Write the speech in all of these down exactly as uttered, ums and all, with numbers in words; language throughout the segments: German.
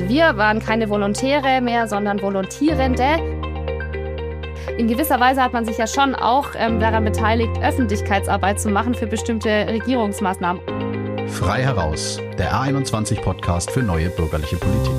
wir waren keine Volontäre mehr, sondern Volontierende. In gewisser Weise hat man sich ja schon auch ähm, daran beteiligt, Öffentlichkeitsarbeit zu machen für bestimmte Regierungsmaßnahmen. Frei heraus, der R einundzwanzig Podcast für neue bürgerliche Politik.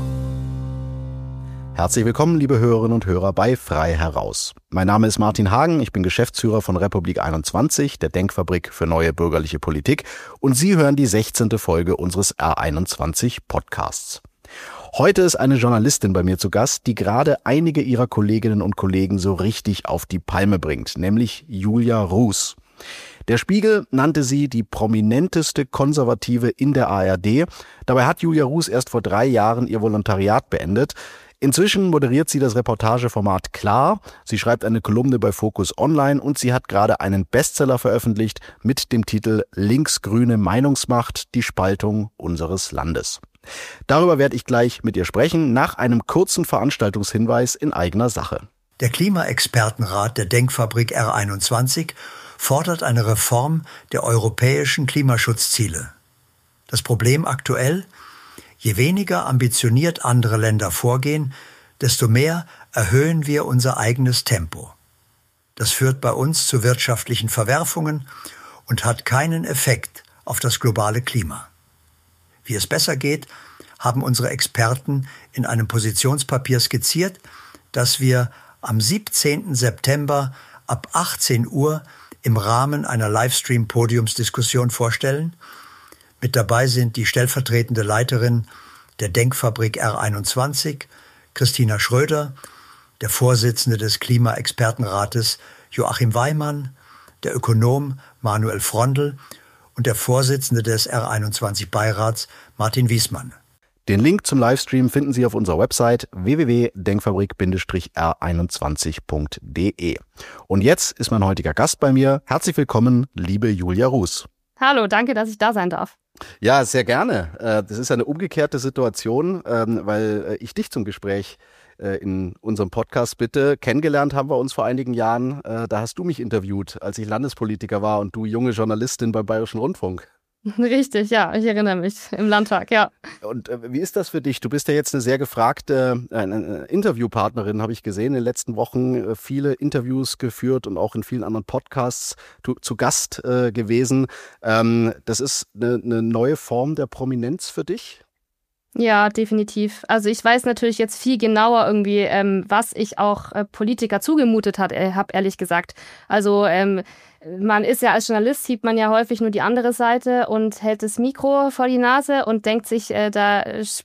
Herzlich willkommen, liebe Hörerinnen und Hörer, bei Frei heraus. Mein Name ist Martin Hagen, ich bin Geschäftsführer von Republik einundzwanzig, der Denkfabrik für neue bürgerliche Politik, und Sie hören die sechzehnte Folge unseres R einundzwanzig Podcasts. Heute ist eine Journalistin bei mir zu Gast, die gerade einige ihrer Kolleginnen und Kollegen so richtig auf die Palme bringt, nämlich Julia Roos. Der Spiegel nannte sie die prominenteste Konservative in der A R D. Dabei hat Julia Roos erst vor drei Jahren ihr Volontariat beendet. Inzwischen moderiert sie das Reportageformat Klar, sie schreibt eine Kolumne bei Focus Online und sie hat gerade einen Bestseller veröffentlicht mit dem Titel Linksgrüne Meinungsmacht, die Spaltung unseres Landes. Darüber werde ich gleich mit ihr sprechen, nach einem kurzen Veranstaltungshinweis in eigener Sache. Der Klimaexpertenrat der Denkfabrik R einundzwanzig fordert eine Reform der europäischen Klimaschutzziele. Das Problem aktuell: Je weniger ambitioniert andere Länder vorgehen, desto mehr erhöhen wir unser eigenes Tempo. Das führt bei uns zu wirtschaftlichen Verwerfungen und hat keinen Effekt auf das globale Klima. Wie es besser geht, haben unsere Experten in einem Positionspapier skizziert, das wir am siebzehnten September ab achtzehn Uhr im Rahmen einer Livestream-Podiumsdiskussion vorstellen. Mit dabei sind die stellvertretende Leiterin der Denkfabrik R einundzwanzig, Christina Schröder, der Vorsitzende des Klimaexpertenrates Joachim Weimann, der Ökonom Manuel Frondl und der Vorsitzende des R einundzwanzig Beirats Martin Wiesmann. Den Link zum Livestream finden Sie auf unserer Website w w w punkt denkfabrik r einundzwanzig punkt d e. Und jetzt ist mein heutiger Gast bei mir. Herzlich willkommen, liebe Julia Roos. Hallo, danke, dass ich da sein darf. Ja, sehr gerne. Das ist eine umgekehrte Situation, weil ich dich zum Gespräch in unserem Podcast bitte. Kennengelernt haben wir uns vor einigen Jahren. Da hast du mich interviewt, als ich Landespolitiker war und du junge Journalistin beim Bayerischen Rundfunk. Richtig, ja, ich erinnere mich, im Landtag, ja. Und äh, wie ist das für dich? Du bist ja jetzt eine sehr gefragte äh, eine Interviewpartnerin, habe ich gesehen, in den letzten Wochen äh, viele Interviews geführt und auch in vielen anderen Podcasts tu, zu Gast äh, gewesen. Ähm, das ist eine, eine neue Form der Prominenz für dich? Ja, definitiv. Also ich weiß natürlich jetzt viel genauer irgendwie, ähm, was ich auch äh, Politiker zugemutet hat, äh, habe ehrlich gesagt. Also ähm, man ist ja als Journalist, sieht man ja häufig nur die andere Seite und hält das Mikro vor die Nase und denkt sich, äh, da,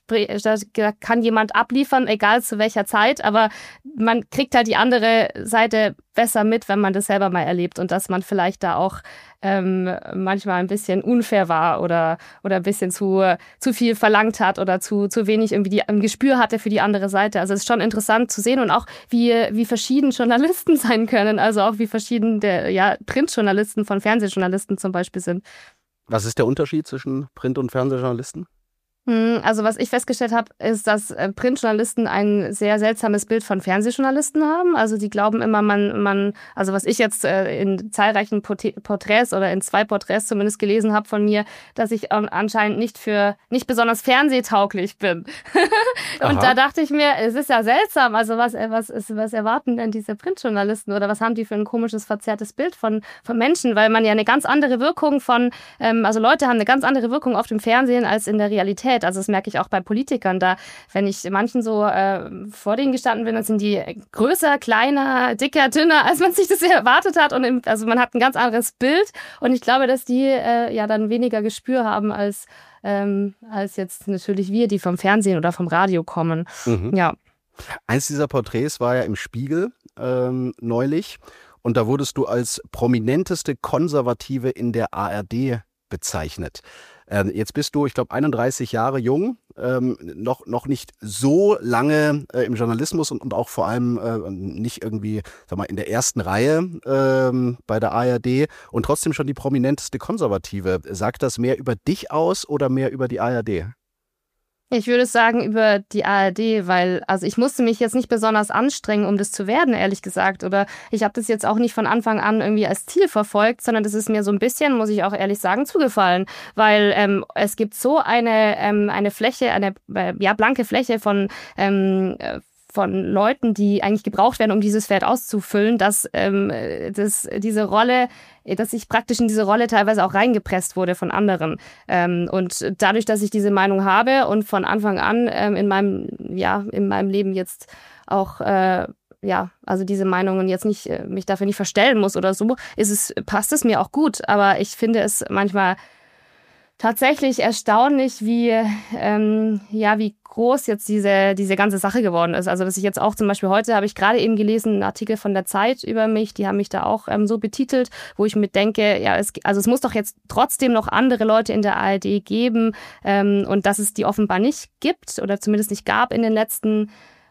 da kann jemand abliefern, egal zu welcher Zeit. Aber man kriegt halt die andere Seite besser mit, wenn man das selber mal erlebt und dass man vielleicht da auch ähm, manchmal ein bisschen unfair war oder oder ein bisschen zu zu viel verlangt hat oder zu zu wenig irgendwie die, ein Gespür hatte für die andere Seite. Also es ist schon interessant zu sehen und auch wie wie verschieden Journalisten sein können, also auch wie verschieden der ja Printjournalisten von Fernsehjournalisten zum Beispiel sind. Was ist der Unterschied zwischen Print- und Fernsehjournalisten? Also was ich festgestellt habe, ist, dass Printjournalisten ein sehr seltsames Bild von Fernsehjournalisten haben. Also die glauben immer, man, man, also was ich jetzt in zahlreichen Porträts oder in zwei Porträts zumindest gelesen habe von mir, dass ich anscheinend nicht für, nicht besonders fernsehtauglich bin. Und da dachte ich mir, es ist ja seltsam. Also was, was, ist, was erwarten denn diese Printjournalisten oder was haben die für ein komisches, verzerrtes Bild von, von Menschen? Weil man ja eine ganz andere Wirkung von, also Leute haben eine ganz andere Wirkung auf dem Fernsehen als in der Realität. Also das merke ich auch bei Politikern. Da, wenn ich manchen so äh, vor denen gestanden bin, dann sind die größer, kleiner, dicker, dünner, als man sich das erwartet hat. Und im, also man hat ein ganz anderes Bild. Und ich glaube, dass die äh, ja dann weniger Gespür haben als, ähm, als jetzt natürlich wir, die vom Fernsehen oder vom Radio kommen. Mhm. Ja. Eins dieser Porträts war ja im Spiegel ähm, neulich. Und da wurdest du als prominenteste Konservative in der A R D bezeichnet. Ähm, jetzt bist du, ich glaube, einunddreißig Jahre jung, ähm, noch, noch nicht so lange äh, im Journalismus und, und auch vor allem äh, nicht irgendwie, sag mal, in der ersten Reihe ähm, bei der A R D und trotzdem schon die prominenteste Konservative. Sagt das mehr über dich aus oder mehr über die A R D? Ich würde sagen über die A R D, weil also ich musste mich jetzt nicht besonders anstrengen, um das zu werden, ehrlich gesagt. Oder ich habe das jetzt auch nicht von Anfang an irgendwie als Ziel verfolgt, sondern das ist mir so ein bisschen, muss ich auch ehrlich sagen, zugefallen. Weil ähm, es gibt so eine, ähm, eine Fläche, eine äh, ja, blanke Fläche von ähm, von Leuten, die eigentlich gebraucht werden, um dieses Feld auszufüllen, dass ähm, dass diese Rolle, dass ich praktisch in diese Rolle teilweise auch reingepresst wurde von anderen. Ähm, und dadurch, dass ich diese Meinung habe und von Anfang an ähm, in meinem ja in meinem Leben jetzt auch äh, ja, also diese Meinungen jetzt nicht äh, mich dafür nicht verstellen muss oder so, ist es passt es mir auch gut. Aber ich finde es manchmal tatsächlich erstaunlich, wie ähm, ja wie groß jetzt diese diese ganze Sache geworden ist. Also dass ich jetzt auch zum Beispiel heute habe ich gerade eben gelesen einen Artikel von der Zeit über mich, die haben mich da auch ähm, so betitelt, wo ich mir denke, ja es also es muss doch jetzt trotzdem noch andere Leute in der A R D geben ähm, und dass es die offenbar nicht gibt oder zumindest nicht gab in den letzten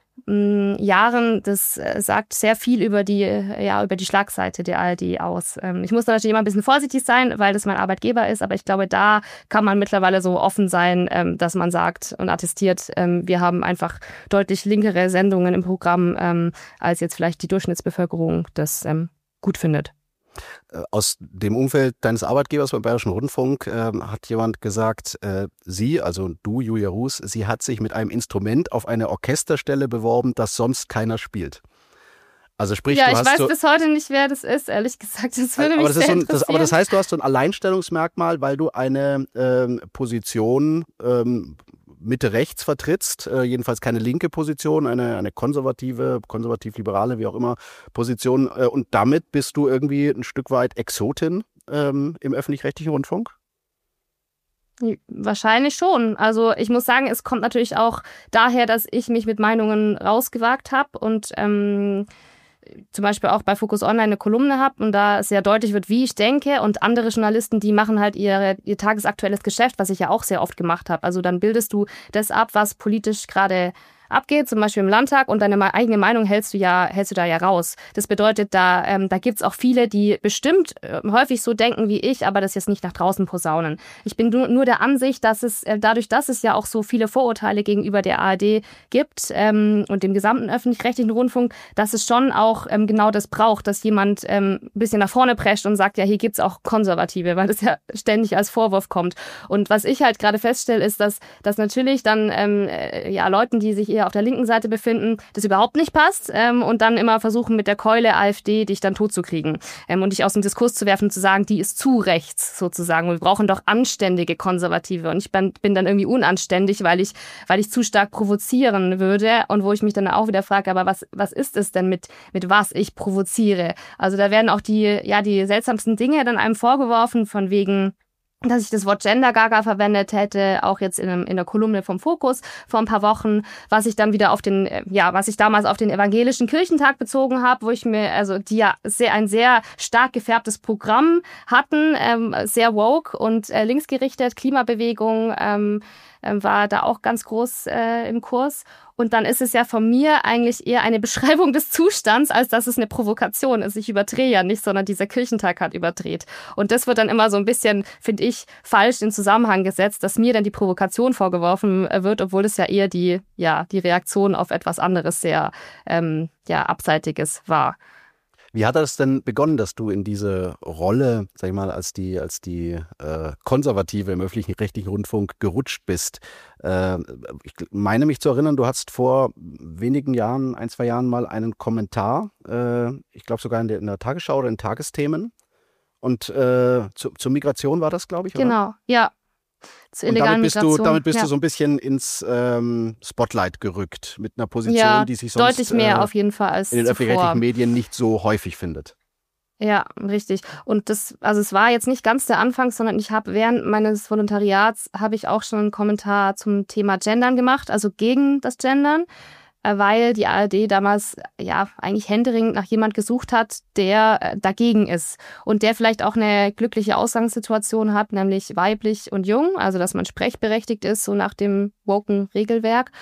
Jahren, das sagt sehr viel über die, ja, über die Schlagseite der A R D aus. Ich muss da natürlich immer ein bisschen vorsichtig sein, weil das mein Arbeitgeber ist, aber ich glaube, da kann man mittlerweile so offen sein, dass man sagt und attestiert, wir haben einfach deutlich linkere Sendungen im Programm, als jetzt vielleicht die Durchschnittsbevölkerung das gut findet. Aus dem Umfeld deines Arbeitgebers beim Bayerischen Rundfunk äh, hat jemand gesagt, äh, sie, also du, Julia Ruß, sie hat sich mit einem Instrument auf eine Orchesterstelle beworben, das sonst keiner spielt. Also sprich, ja, du ich hast weiß so, bis heute nicht, wer das ist, ehrlich gesagt. Das würde aber mich das sehr ist so ein, interessieren. das, aber das heißt, du hast so ein Alleinstellungsmerkmal, weil du eine ähm, Position ähm, Mitte rechts vertrittst, äh, jedenfalls keine linke Position, eine, eine konservative, konservativ-liberale, wie auch immer, Position. Äh, und damit bist du irgendwie ein Stück weit Exotin ähm, im öffentlich-rechtlichen Rundfunk? Wahrscheinlich schon. Also ich muss sagen, es kommt natürlich auch daher, dass ich mich mit Meinungen rausgewagt habe und ähm, zum Beispiel auch bei Focus Online eine Kolumne habe und da sehr deutlich wird, wie ich denke, und andere Journalisten, die machen halt ihre, ihr tagesaktuelles Geschäft, was ich ja auch sehr oft gemacht habe. Also dann bildest du das ab, was politisch gerade abgeht, zum Beispiel im Landtag, und deine eigene Meinung hältst du ja, hältst du da ja raus. Das bedeutet, da, ähm, da gibt's auch viele, die bestimmt äh, häufig so denken wie ich, aber das jetzt nicht nach draußen posaunen. Ich bin nur, nur der Ansicht, dass es, äh, dadurch, dass es ja auch so viele Vorurteile gegenüber der A R D gibt ähm, und dem gesamten öffentlich-rechtlichen Rundfunk, dass es schon auch ähm, genau das braucht, dass jemand ähm, ein bisschen nach vorne prescht und sagt, ja, hier gibt's auch Konservative, weil das ja ständig als Vorwurf kommt. Und was ich halt gerade feststelle, ist, dass, dass natürlich dann ähm, äh, ja Leuten, die sich eher auf der linken Seite befinden, das überhaupt nicht passt ähm, und dann immer versuchen mit der Keule AfD dich dann totzukriegen ähm, und dich aus dem Diskurs zu werfen und zu sagen, die ist zu rechts sozusagen. Wir brauchen doch anständige Konservative und ich bin, bin dann irgendwie unanständig, weil ich, weil ich zu stark provozieren würde und wo ich mich dann auch wieder frage, aber was, was ist es denn mit, mit was ich provoziere? Also da werden auch die, ja, die seltsamsten Dinge dann einem vorgeworfen von wegen, dass ich das Wort Gender Gaga verwendet hätte, auch jetzt in, einem, in der Kolumne vom Fokus vor ein paar Wochen, was ich dann wieder auf den, ja, was ich damals auf den evangelischen Kirchentag bezogen habe, wo ich mir, also die ja sehr, ein sehr stark gefärbtes Programm hatten, ähm, sehr woke und äh, linksgerichtet, Klimabewegung ähm, äh, war da auch ganz groß äh, im Kurs. Und dann ist es ja von mir eigentlich eher eine Beschreibung des Zustands, als dass es eine Provokation ist. Ich überdrehe ja nicht, sondern dieser Kirchentag hat überdreht. Und das wird dann immer so ein bisschen, finde ich, falsch in Zusammenhang gesetzt, dass mir dann die Provokation vorgeworfen wird, obwohl es ja eher die, ja, die Reaktion auf etwas anderes, sehr ähm, ja, Abseitiges war. Wie hat das denn begonnen, dass du in diese Rolle, sag ich mal, als die, als die äh, Konservative im öffentlich-rechtlichen Rundfunk gerutscht bist? Äh, ich meine mich zu erinnern, du hast vor wenigen Jahren, ein, zwei Jahren mal einen Kommentar, äh, ich glaube sogar in der, in der Tagesschau oder in Tagesthemen. Und äh, zu, zur Migration war das, glaube ich, oder? Genau, ja. Zur und damit bist Migration. du, damit bist ja. du so ein bisschen ins ähm, Spotlight gerückt mit einer Position, ja, die sich sonst deutlich mehr äh, auf jeden Fall als in den zuvor. öffentlich-rechtlichen Medien nicht so häufig findet. Ja, richtig. Und das, also es war jetzt nicht ganz der Anfang, sondern ich habe während meines Volontariats habe ich auch schon einen Kommentar zum Thema Gendern gemacht, also gegen das Gendern, weil die A R D damals ja eigentlich händeringend nach jemand gesucht hat, der dagegen ist und der vielleicht auch eine glückliche Ausgangssituation hat, nämlich weiblich und jung, also dass man sprechberechtigt ist, so nach dem woken Regelwerk.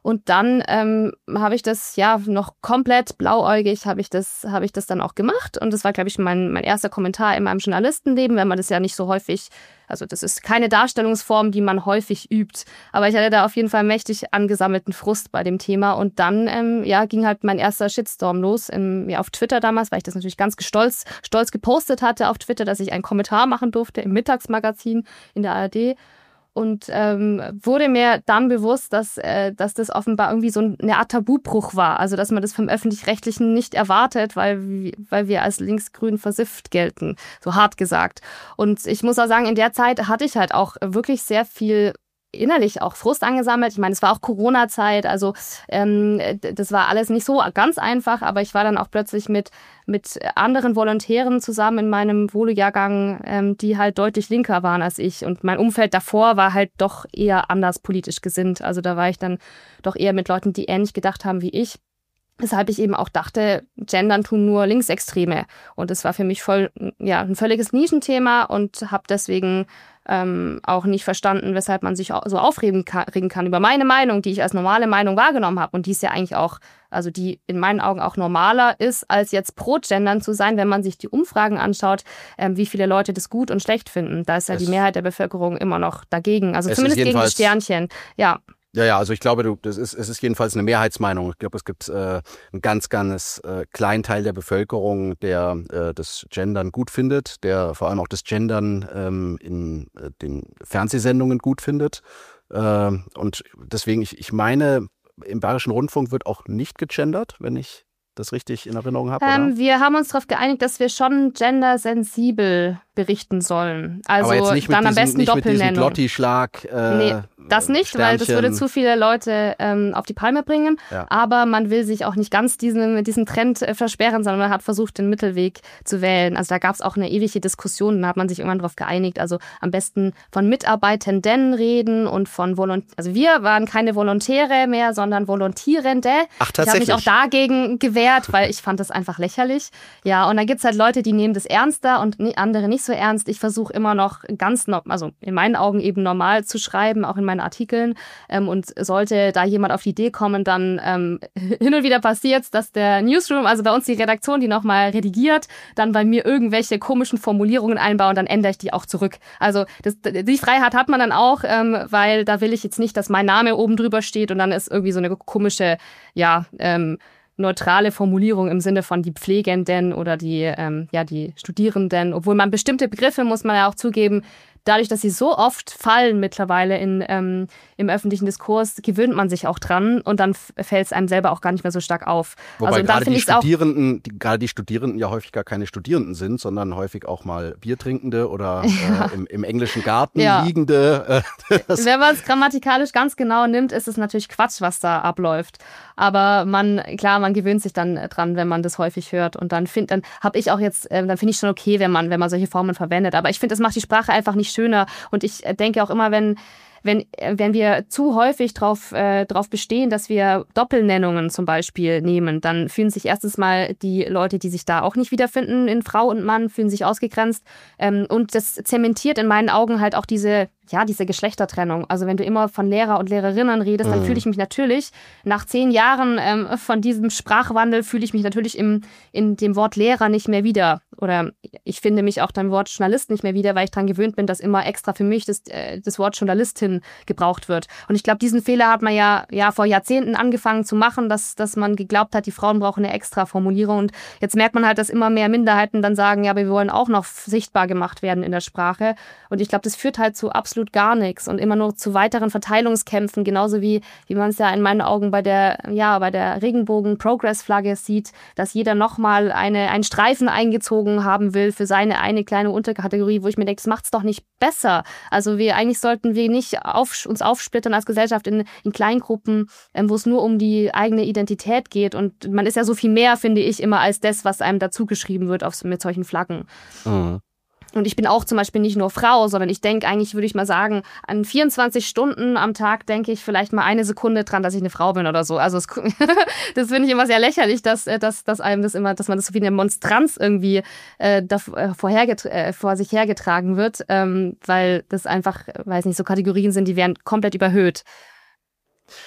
Und dann ähm, habe ich das ja noch komplett blauäugig, habe ich das habe ich das dann auch gemacht. Und das war, glaube ich, mein, mein erster Kommentar in meinem Journalistenleben, wenn man das ja nicht so häufig, also das ist keine Darstellungsform, die man häufig übt. Aber ich hatte da auf jeden Fall mächtig angesammelten Frust bei dem Thema. Und dann ähm, ja, ging halt mein erster Shitstorm los im, ja, auf Twitter damals, weil ich das natürlich ganz stolz, stolz gepostet hatte auf Twitter, dass ich einen Kommentar machen durfte im Mittagsmagazin in der A R D. Und ähm, wurde mir dann bewusst, dass, äh, dass das offenbar irgendwie so eine Art Tabubruch war. Also dass man das vom Öffentlich-Rechtlichen nicht erwartet, weil, weil wir als linksgrün versifft gelten, so hart gesagt. Und ich muss auch sagen, in der Zeit hatte ich halt auch wirklich sehr viel innerlich auch Frust angesammelt. Ich meine, es war auch Corona-Zeit, also ähm, das war alles nicht so ganz einfach, aber ich war dann auch plötzlich mit, mit anderen Volontären zusammen in meinem Volo-Jahrgang, ähm, die halt deutlich linker waren als ich. Und mein Umfeld davor war halt doch eher anders politisch gesinnt. Also da war ich dann doch eher mit Leuten, die ähnlich gedacht haben wie ich. Weshalb ich eben auch dachte, Gendern tun nur Linksextreme. Und das war für mich voll, ja, ein völliges Nischenthema und habe deswegen ähm, auch nicht verstanden, weshalb man sich so aufregen kann, kann über meine Meinung, die ich als normale Meinung wahrgenommen habe. Und die ist ja eigentlich auch, also die in meinen Augen auch normaler ist, als jetzt pro Gendern zu sein, wenn man sich die Umfragen anschaut, ähm, wie viele Leute das gut und schlecht finden. Da ist ja es die Mehrheit der Bevölkerung immer noch dagegen. Also zumindest gegen die Sternchen, ja. Ja, ja, also ich glaube, du, das ist, es ist jedenfalls eine Mehrheitsmeinung. Ich glaube, es gibt äh, einen ganz, ganz äh, kleinen Teil der Bevölkerung, der äh, das Gendern gut findet, der vor allem auch das Gendern ähm, in äh, den Fernsehsendungen gut findet. Äh, und deswegen, ich, ich meine, im Bayerischen Rundfunk wird auch nicht gegendert, wenn ich das richtig in Erinnerung habe, ähm, oder? Wir haben uns darauf geeinigt, dass wir schon gendersensibel berichten sollen. Also aber jetzt nicht dann mit am diesem, besten nicht mit diesem Doppelnennung. Glotti-Schlag. Äh, nee, das nicht, Sternchen. Weil das würde zu viele Leute ähm, auf die Palme bringen. Ja. Aber man will sich auch nicht ganz diesen, diesen Trend äh, versperren, sondern man hat versucht, den Mittelweg zu wählen. Also da gab es auch eine ewige Diskussion, da hat man sich irgendwann darauf geeinigt. Also am besten von Mitarbeitenden reden und von Volontären. Also wir waren keine Volontäre mehr, sondern Volontierende. Ach, tatsächlich? Ich habe mich auch dagegen gewehrt, weil ich fand das einfach lächerlich. Ja, und dann gibt es halt Leute, die nehmen das ernster und andere nicht so ernst. Ich versuche immer noch ganz, no- also in meinen Augen eben normal zu schreiben, auch in meinen Artikeln. Ähm, und sollte da jemand auf die Idee kommen, dann ähm, hin und wieder passiert, dass der Newsroom, also bei uns die Redaktion, die nochmal redigiert, dann bei mir irgendwelche komischen Formulierungen einbauen, dann ändere ich die auch zurück. Also das, die Freiheit hat man dann auch, ähm, weil da will ich jetzt nicht, dass mein Name oben drüber steht und dann ist irgendwie so eine komische, ja, ähm, neutrale Formulierung im Sinne von die Pflegenden oder die, ähm, ja, die Studierenden, obwohl man bestimmte Begriffe, muss man ja auch zugeben, dadurch, dass sie so oft fallen mittlerweile in, ähm, im öffentlichen Diskurs, gewöhnt man sich auch dran und dann fällt es einem selber auch gar nicht mehr so stark auf. Wobei also, gerade, die Studierenden, die, gerade die Studierenden ja häufig gar keine Studierenden sind, sondern häufig auch mal Biertrinkende oder ja. äh, im, im englischen Garten ja. liegende. Äh, Wenn man es grammatikalisch ganz genau nimmt, ist es natürlich Quatsch, was da abläuft. Aber man, klar, man gewöhnt sich dann dran, wenn man das häufig hört. Und dann finde dann habe ich auch jetzt, äh, dann finde ich schon okay, wenn man, wenn man solche Formen verwendet. Aber ich finde, das macht die Sprache einfach nicht schöner. Und ich denke auch immer, wenn Wenn, wenn wir zu häufig drauf, äh, drauf bestehen, dass wir Doppelnennungen zum Beispiel nehmen, dann fühlen sich erstens mal die Leute, die sich da auch nicht wiederfinden in Frau und Mann, fühlen sich ausgegrenzt. Ähm, und das zementiert in meinen Augen halt auch diese, ja, diese Geschlechtertrennung. Also wenn du immer von Lehrer und Lehrerinnen redest, dann mhm. fühle ich mich natürlich, nach zehn Jahren ähm, von diesem Sprachwandel, fühle ich mich natürlich im, in dem Wort Lehrer nicht mehr wieder. Oder ich finde mich auch beim Wort Journalist nicht mehr wieder, weil ich daran gewöhnt bin, dass immer extra für mich das, äh, das Wort Journalistin gebraucht wird. Und ich glaube, diesen Fehler hat man ja, ja vor Jahrzehnten angefangen zu machen, dass, dass man geglaubt hat, die Frauen brauchen eine extra Formulierung. Und jetzt merkt man halt, dass immer mehr Minderheiten dann sagen, ja, aber wir wollen auch noch sichtbar gemacht werden in der Sprache. Und ich glaube, das führt halt zu absolut gar nichts und immer nur zu weiteren Verteilungskämpfen, genauso wie, wie man es ja in meinen Augen bei der, ja, bei der Regenbogen-Progress-Flagge sieht, dass jeder nochmal eine, einen Streifen eingezogen haben will für seine eine kleine Unterkategorie, wo ich mir denke, das macht es doch nicht besser. Also wir, eigentlich sollten wir nicht auf, uns aufsplittern als Gesellschaft in, in Kleingruppen, ähm, wo es nur um die eigene Identität geht. Und man ist ja so viel mehr, finde ich, immer als das, was einem dazugeschrieben wird auf, mit solchen Flaggen. Mhm. Und ich bin auch zum Beispiel nicht nur Frau, sondern ich denke eigentlich, würde ich mal sagen, an vierundzwanzig Stunden am Tag denke ich vielleicht mal eine Sekunde dran, dass ich eine Frau bin oder so. Also es, das finde ich immer sehr lächerlich, dass, dass, dass einem das immer, dass man das so wie eine Monstranz irgendwie äh, da, äh, vorherget- äh, vor sich hergetragen wird, ähm, weil das einfach, weiß nicht, so Kategorien sind, die werden komplett überhöht.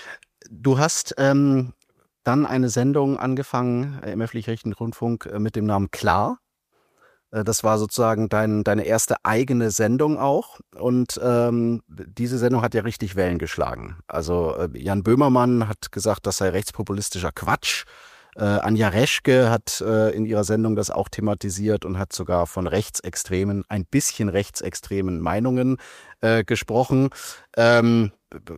Du hast ähm, dann eine Sendung angefangen äh, im öffentlich-rechtlichen Rundfunk äh, mit dem Namen Klar. Äh, das war sozusagen dein, deine erste eigene Sendung auch. Und ähm, diese Sendung hat ja richtig Wellen geschlagen. Also äh, Jan Böhmermann hat gesagt, das sei rechtspopulistischer Quatsch. Äh, Anja Reschke hat äh, in ihrer Sendung das auch thematisiert und hat sogar von rechtsextremen, ein bisschen rechtsextremen Meinungen äh, gesprochen. Ähm,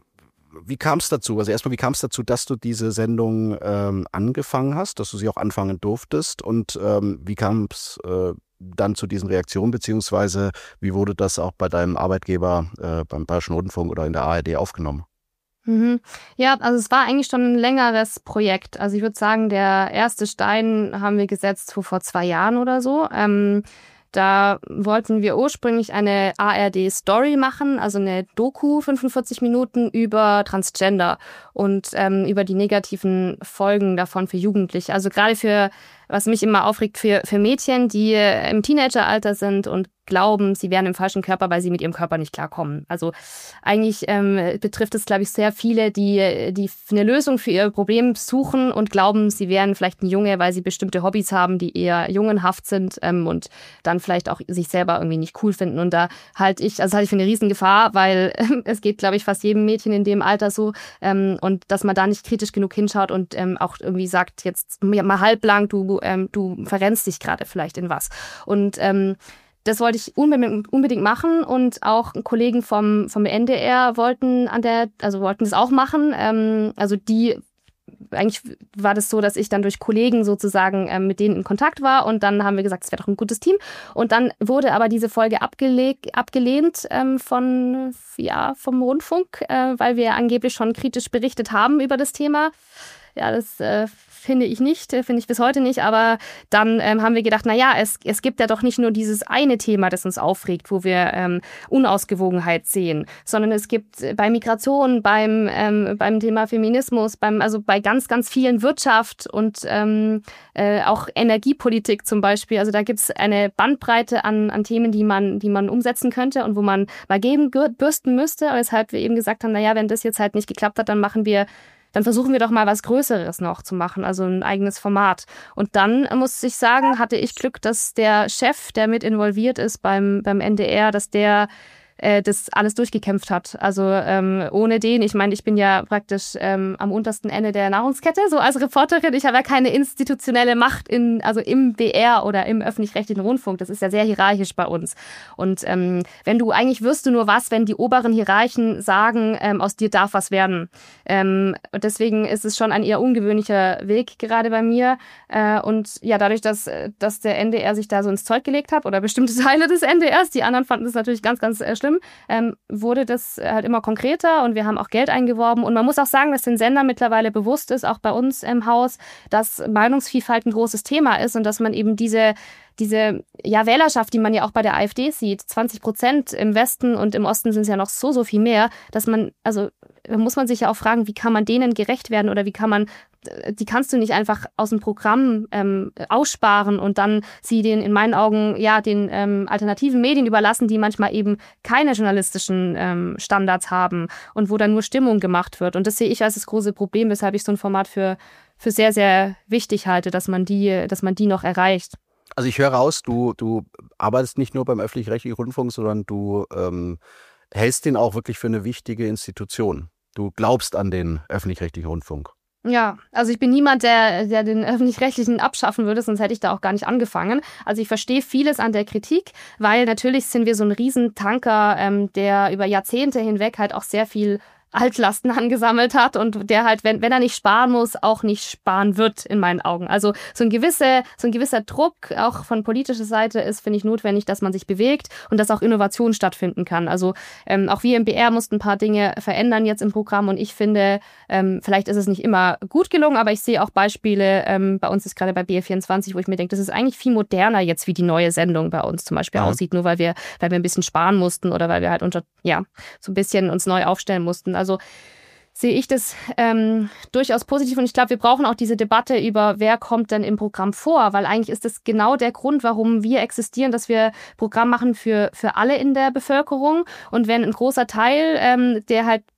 Wie kam es dazu? Also erstmal, wie kam es dazu, dass du diese Sendung ähm, angefangen hast, dass du sie auch anfangen durftest? Und ähm, wie kam es äh, dann zu diesen Reaktionen, beziehungsweise wie wurde das auch bei deinem Arbeitgeber äh, beim Bayerischen Rundfunk oder in der A R D aufgenommen? Mhm. Ja, also es war eigentlich schon ein längeres Projekt. Also ich würde sagen, der erste Stein haben wir gesetzt vor zwei Jahren oder so. Ähm, Da wollten wir ursprünglich eine A R D-Story machen, also eine Doku, fünfundvierzig Minuten über Transgender und ähm, über die negativen Folgen davon für Jugendliche. Also gerade für, was mich immer aufregt, für, für Mädchen, die im Teenageralter sind und glauben, sie wären im falschen Körper, weil sie mit ihrem Körper nicht klarkommen. Also eigentlich ähm, betrifft es, glaube ich, sehr viele, die, die eine Lösung für ihr Problem suchen und glauben, sie wären vielleicht ein Junge, weil sie bestimmte Hobbys haben, die eher jungenhaft sind ähm, und dann vielleicht auch sich selber irgendwie nicht cool finden. Und da halte ich, also halte ich für eine Riesen-Gefahr, weil äh, es geht, glaube ich, fast jedem Mädchen in dem Alter so ähm, und dass man da nicht kritisch genug hinschaut und ähm, auch irgendwie sagt, jetzt mal halblang, du, ähm, du verrennst dich gerade vielleicht in was. Und ähm, das wollte ich unbedingt, unbedingt machen und auch Kollegen vom, vom N D R wollten an der, also wollten das auch machen. Ähm, also die, eigentlich war das so, dass ich dann durch Kollegen sozusagen ähm, mit denen in Kontakt war und dann haben wir gesagt, es wäre doch ein gutes Team. Und dann wurde aber diese Folge abgeleg, abgelehnt ähm, von, ja, vom Rundfunk, äh, weil wir angeblich schon kritisch berichtet haben über das Thema. Ja, das äh, finde ich nicht, finde ich bis heute nicht. Aber dann ähm, haben wir gedacht, na ja, es, es gibt ja doch nicht nur dieses eine Thema, das uns aufregt, wo wir ähm, Unausgewogenheit sehen, sondern es gibt bei Migration, beim, ähm, beim Thema Feminismus, beim, also bei ganz, ganz vielen Wirtschaft und ähm, äh, auch Energiepolitik zum Beispiel. Also da gibt es eine Bandbreite an, an Themen, die man, die man umsetzen könnte und wo man mal gegen bürsten müsste. Weshalb wir eben gesagt haben, na ja, wenn das jetzt halt nicht geklappt hat, dann machen wir dann versuchen wir doch mal was Größeres noch zu machen, also ein eigenes Format. Und dann, muss ich sagen, hatte ich Glück, dass der Chef, der mit involviert ist beim, beim N D R, dass der äh, das alles durchgekämpft hat. Also ähm, ohne den, ich meine, ich bin ja praktisch ähm, am untersten Ende der Nahrungskette, so als Reporterin. Ich habe ja keine institutionelle Macht in, also im B R oder im öffentlich-rechtlichen Rundfunk. Das ist ja sehr hierarchisch bei uns. Und ähm, wenn du, eigentlich wirst du nur was, wenn die oberen Hierarchen sagen, ähm, aus dir darf was werden. Ähm, und deswegen ist es schon ein eher ungewöhnlicher Weg gerade bei mir. Äh, und ja, dadurch, dass, dass der N D R sich da so ins Zeug gelegt hat oder bestimmte Teile des N D Rs, die anderen fanden das natürlich ganz, ganz äh, schlimm, ähm, wurde das halt immer konkreter und wir haben auch Geld eingeworben. Und man muss auch sagen, dass den Sendern mittlerweile bewusst ist, auch bei uns im Haus, dass Meinungsvielfalt ein großes Thema ist und dass man eben diese diese ja, Wählerschaft, die man ja auch bei der AfD sieht, zwanzig Prozent im Westen und im Osten sind es ja noch so, so viel mehr, dass man, also da muss man sich ja auch fragen, wie kann man denen gerecht werden oder wie kann man, die kannst du nicht einfach aus dem Programm ähm, aussparen und dann sie den in meinen Augen ja den ähm, alternativen Medien überlassen, die manchmal eben keine journalistischen ähm, Standards haben und wo dann nur Stimmung gemacht wird. Und das sehe ich als das große Problem, weshalb ich so ein Format für, für sehr, sehr wichtig halte, dass man die, dass man die noch erreicht. Also ich höre raus, du, du arbeitest nicht nur beim öffentlich-rechtlichen Rundfunk, sondern du ähm, hältst den auch wirklich für eine wichtige Institution. Du glaubst an den öffentlich-rechtlichen Rundfunk. Ja, also ich bin niemand, der, der den öffentlich-rechtlichen abschaffen würde, sonst hätte ich da auch gar nicht angefangen. Also ich verstehe vieles an der Kritik, weil natürlich sind wir so ein Riesentanker, ähm, der über Jahrzehnte hinweg halt auch sehr viel Altlasten angesammelt hat und der halt, wenn, wenn er nicht sparen muss, auch nicht sparen wird, in meinen Augen. Also so ein, gewisse, so ein gewisser Druck, auch von politischer Seite, ist, finde ich, notwendig, dass man sich bewegt und dass auch Innovation stattfinden kann. Also ähm, auch wir im B R mussten ein paar Dinge verändern jetzt im Programm und ich finde, ähm, vielleicht ist es nicht immer gut gelungen, aber ich sehe auch Beispiele, ähm, bei uns ist gerade bei B R vierundzwanzig, wo ich mir denke, das ist eigentlich viel moderner jetzt, wie die neue Sendung bei uns zum Beispiel ja. aussieht, nur weil wir, weil wir ein bisschen sparen mussten oder weil wir halt unter, ja, so ein bisschen uns neu aufstellen mussten. Also sehe ich das ähm, durchaus positiv und ich glaube, wir brauchen auch diese Debatte über, wer kommt denn im Programm vor, weil eigentlich ist das genau der Grund, warum wir existieren, dass wir Programm machen für, für alle in der Bevölkerung und wenn ein großer Teil, ähm, der halt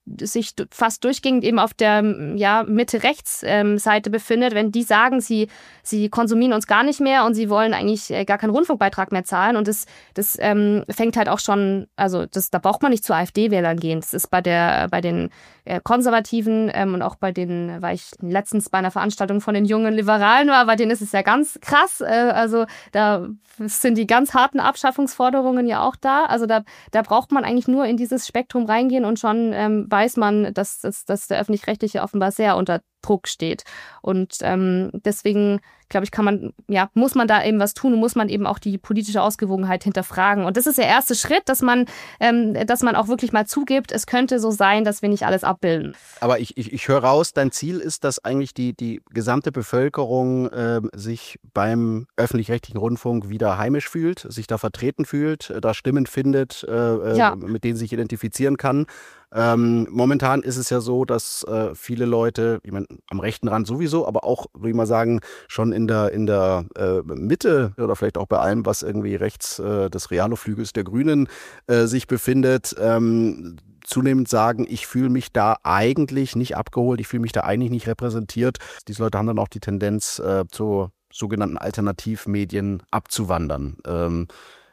sich fast durchgehend eben auf der ja, Mitte-Rechts-Seite befindet, wenn die sagen, sie, sie konsumieren uns gar nicht mehr und sie wollen eigentlich gar keinen Rundfunkbeitrag mehr zahlen. Und das, das ähm, fängt halt auch schon, also das, da braucht man nicht zu AfD-Wählern gehen. Das ist bei der bei den äh, Konservativen ähm, und auch bei den, weil ich letztens bei einer Veranstaltung von den jungen Liberalen war, bei denen ist es ja ganz krass. Äh, also da sind die ganz harten Abschaffungsforderungen ja auch da. Also da, da braucht man eigentlich nur in dieses Spektrum reingehen und schon ähm, weiß man, dass, dass, dass der Öffentlich-Rechtliche offenbar sehr unter Druck steht. Und ähm, deswegen, glaube ich, kann man, ja, muss man da eben was tun und muss man eben auch die politische Ausgewogenheit hinterfragen. Und das ist der erste Schritt, dass man, ähm, dass man auch wirklich mal zugibt, es könnte so sein, dass wir nicht alles abbilden. Aber ich, ich, ich höre raus, dein Ziel ist, dass eigentlich die, die gesamte Bevölkerung äh, sich beim öffentlich-rechtlichen Rundfunk wieder heimisch fühlt, sich da vertreten fühlt, da Stimmen findet, äh, ja. mit denen sich identifizieren kann. Ähm, momentan ist es ja so, dass äh, viele Leute, ich meine, am rechten Rand sowieso, aber auch, würde ich mal sagen, schon in der, in der äh, Mitte oder vielleicht auch bei allem, was irgendwie rechts äh, des Realo-Flügels der Grünen äh, sich befindet, ähm, zunehmend sagen, ich fühle mich da eigentlich nicht abgeholt, ich fühle mich da eigentlich nicht repräsentiert. Diese Leute haben dann auch die Tendenz, äh, zu sogenannten Alternativmedien abzuwandern. Ähm,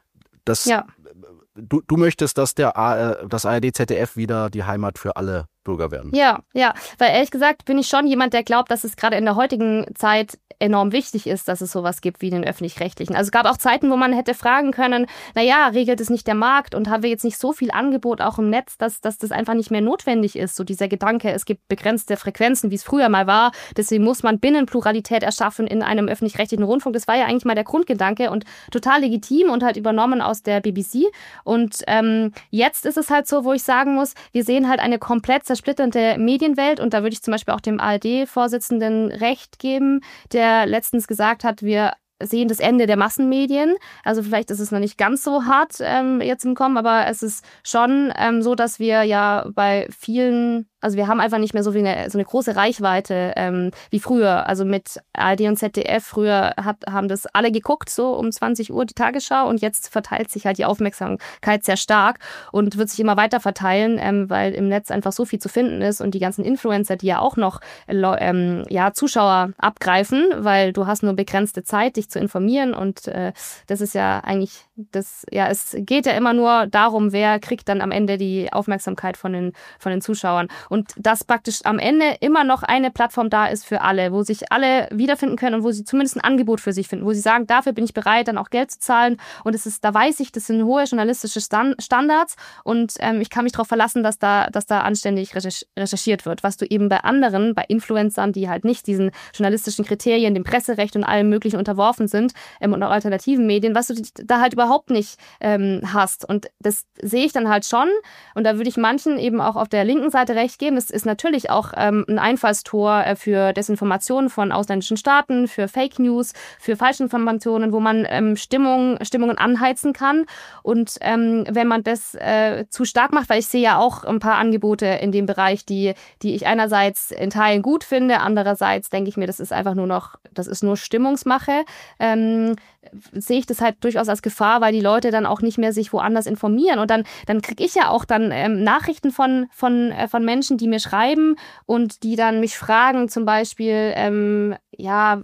das ja. Du, du möchtest, dass der A, das A R D Z D F wieder die Heimat für alle Bürger werden. Ja, ja, weil ehrlich gesagt bin ich schon jemand, der glaubt, dass es gerade in der heutigen Zeit enorm wichtig ist, dass es sowas gibt wie den Öffentlich-Rechtlichen. Also es gab auch Zeiten, wo man hätte fragen können, naja, regelt es nicht der Markt und haben wir jetzt nicht so viel Angebot auch im Netz, dass, dass das einfach nicht mehr notwendig ist. So dieser Gedanke, es gibt begrenzte Frequenzen, wie es früher mal war. Deswegen muss man Binnenpluralität erschaffen in einem öffentlich-rechtlichen Rundfunk. Das war ja eigentlich mal der Grundgedanke und total legitim und halt übernommen aus der B B C. Und ähm, jetzt ist es halt so, wo ich sagen muss, wir sehen halt eine komplett zersplitternde Medienwelt und da würde ich zum Beispiel auch dem A R D-Vorsitzenden recht geben, der letztens gesagt hat, wir sehen das Ende der Massenmedien. Also vielleicht ist es noch nicht ganz so hart ähm, jetzt im Kommen, aber es ist schon ähm, so, dass wir ja bei vielen, also wir haben einfach nicht mehr so, wie eine, so eine große Reichweite ähm, wie früher. Also mit A R D und Z D F, früher hat, haben das alle geguckt, so um zwanzig Uhr die Tagesschau und jetzt verteilt sich halt die Aufmerksamkeit sehr stark und wird sich immer weiter verteilen, ähm, weil im Netz einfach so viel zu finden ist und die ganzen Influencer, die ja auch noch ähm, ja, Zuschauer abgreifen, weil du hast nur begrenzte Zeit, dich zu informieren und äh, das ist ja eigentlich, das, ja, es geht ja immer nur darum, wer kriegt dann am Ende die Aufmerksamkeit von den, von den Zuschauern. Und dass praktisch am Ende immer noch eine Plattform da ist für alle, wo sich alle wiederfinden können und wo sie zumindest ein Angebot für sich finden, wo sie sagen, dafür bin ich bereit, dann auch Geld zu zahlen. Und es ist, da weiß ich, das sind hohe journalistische Standards und ähm, ich kann mich darauf verlassen, dass da, dass da anständig recherchiert wird. Was du eben bei anderen, bei Influencern, die halt nicht diesen journalistischen Kriterien, dem Presserecht und allem möglichen unterworfen sind ähm, und auch alternativen Medien, was du da halt überhaupt nicht ähm, hast. Und das sehe ich dann halt schon. Und da würde ich manchen eben auch auf der linken Seite recht geben. Es ist natürlich auch ähm, ein Einfallstor äh, für Desinformation von ausländischen Staaten, für Fake News, für Falschinformationen, wo man ähm, Stimmung, Stimmungen anheizen kann. Und ähm, wenn man das äh, zu stark macht, weil ich sehe ja auch ein paar Angebote in dem Bereich, die, die ich einerseits in Teilen gut finde, andererseits denke ich mir, das ist einfach nur noch, das ist nur Stimmungsmache. Ähm, sehe ich das halt durchaus als Gefahr, weil die Leute dann auch nicht mehr sich woanders informieren. Und dann, dann kriege ich ja auch dann ähm, Nachrichten von, von, äh, von Menschen, die mir schreiben und die dann mich fragen, zum Beispiel, ähm, ja,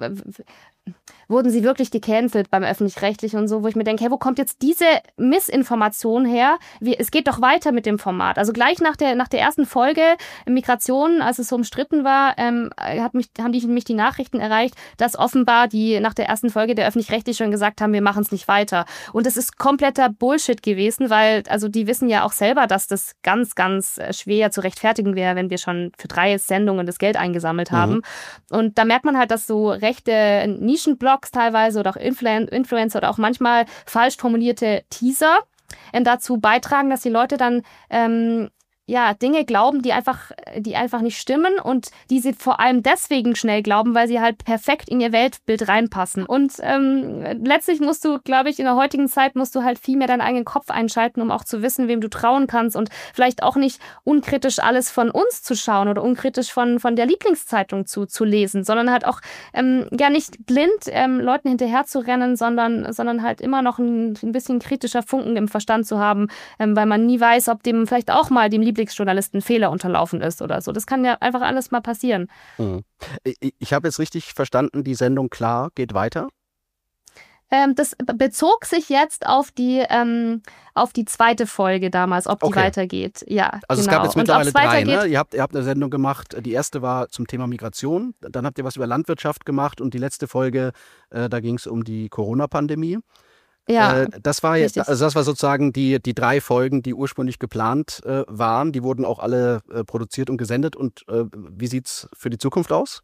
wurden sie wirklich gecancelt beim Öffentlich-Rechtlichen und so, wo ich mir denke, hey, wo kommt jetzt diese Missinformation her? Wie, es geht doch weiter mit dem Format. Also gleich nach der, nach der ersten Folge Migration, als es so umstritten war, ähm, hat mich, haben die, mich die Nachrichten erreicht, dass offenbar die nach der ersten Folge der Öffentlich-Rechtlichen schon gesagt haben, wir machen es nicht weiter. Und das ist kompletter Bullshit gewesen, weil also die wissen ja auch selber, dass das ganz, ganz schwer zu rechtfertigen wäre, wenn wir schon für drei Sendungen das Geld eingesammelt haben. Mhm. Und da merkt man halt, dass so rechte Nischenblogs teilweise oder auch Influen- Influencer oder auch manchmal falsch formulierte Teaser ähm, dazu beitragen, dass die Leute dann ähm, ja, Dinge glauben, die einfach, die einfach nicht stimmen und die sie vor allem deswegen schnell glauben, weil sie halt perfekt in ihr Weltbild reinpassen. Und ähm, letztlich musst du, glaube ich, in der heutigen Zeit musst du halt viel mehr deinen eigenen Kopf einschalten, um auch zu wissen, wem du trauen kannst und vielleicht auch nicht unkritisch alles von uns zu schauen oder unkritisch von, von der Lieblingszeitung zu, zu lesen, sondern halt auch ähm, ja nicht blind ähm, Leuten hinterher zu rennen, sondern, sondern halt immer noch ein, ein bisschen kritischer Funken im Verstand zu haben, ähm, weil man nie weiß, ob dem vielleicht auch mal dem Lieblings Lieblingsjournalisten Fehler unterlaufen ist oder so. Das kann ja einfach alles mal passieren. Hm. Ich, ich habe jetzt richtig verstanden, die Sendung Klar geht weiter? Ähm, das bezog sich jetzt auf die, ähm, auf die zweite Folge damals, ob die okay. weitergeht. Ja, also genau. Es gab jetzt mittlerweile drei, ne? Ihr habt, ihr habt eine Sendung gemacht, die erste war zum Thema Migration, dann habt ihr was über Landwirtschaft gemacht und die letzte Folge, äh, da ging es um die Corona-Pandemie. Ja, äh, das war jetzt, also das war sozusagen die, die drei Folgen, die ursprünglich geplant äh, waren. Die wurden auch alle äh, produziert und gesendet. Und äh, wie sieht's für die Zukunft aus?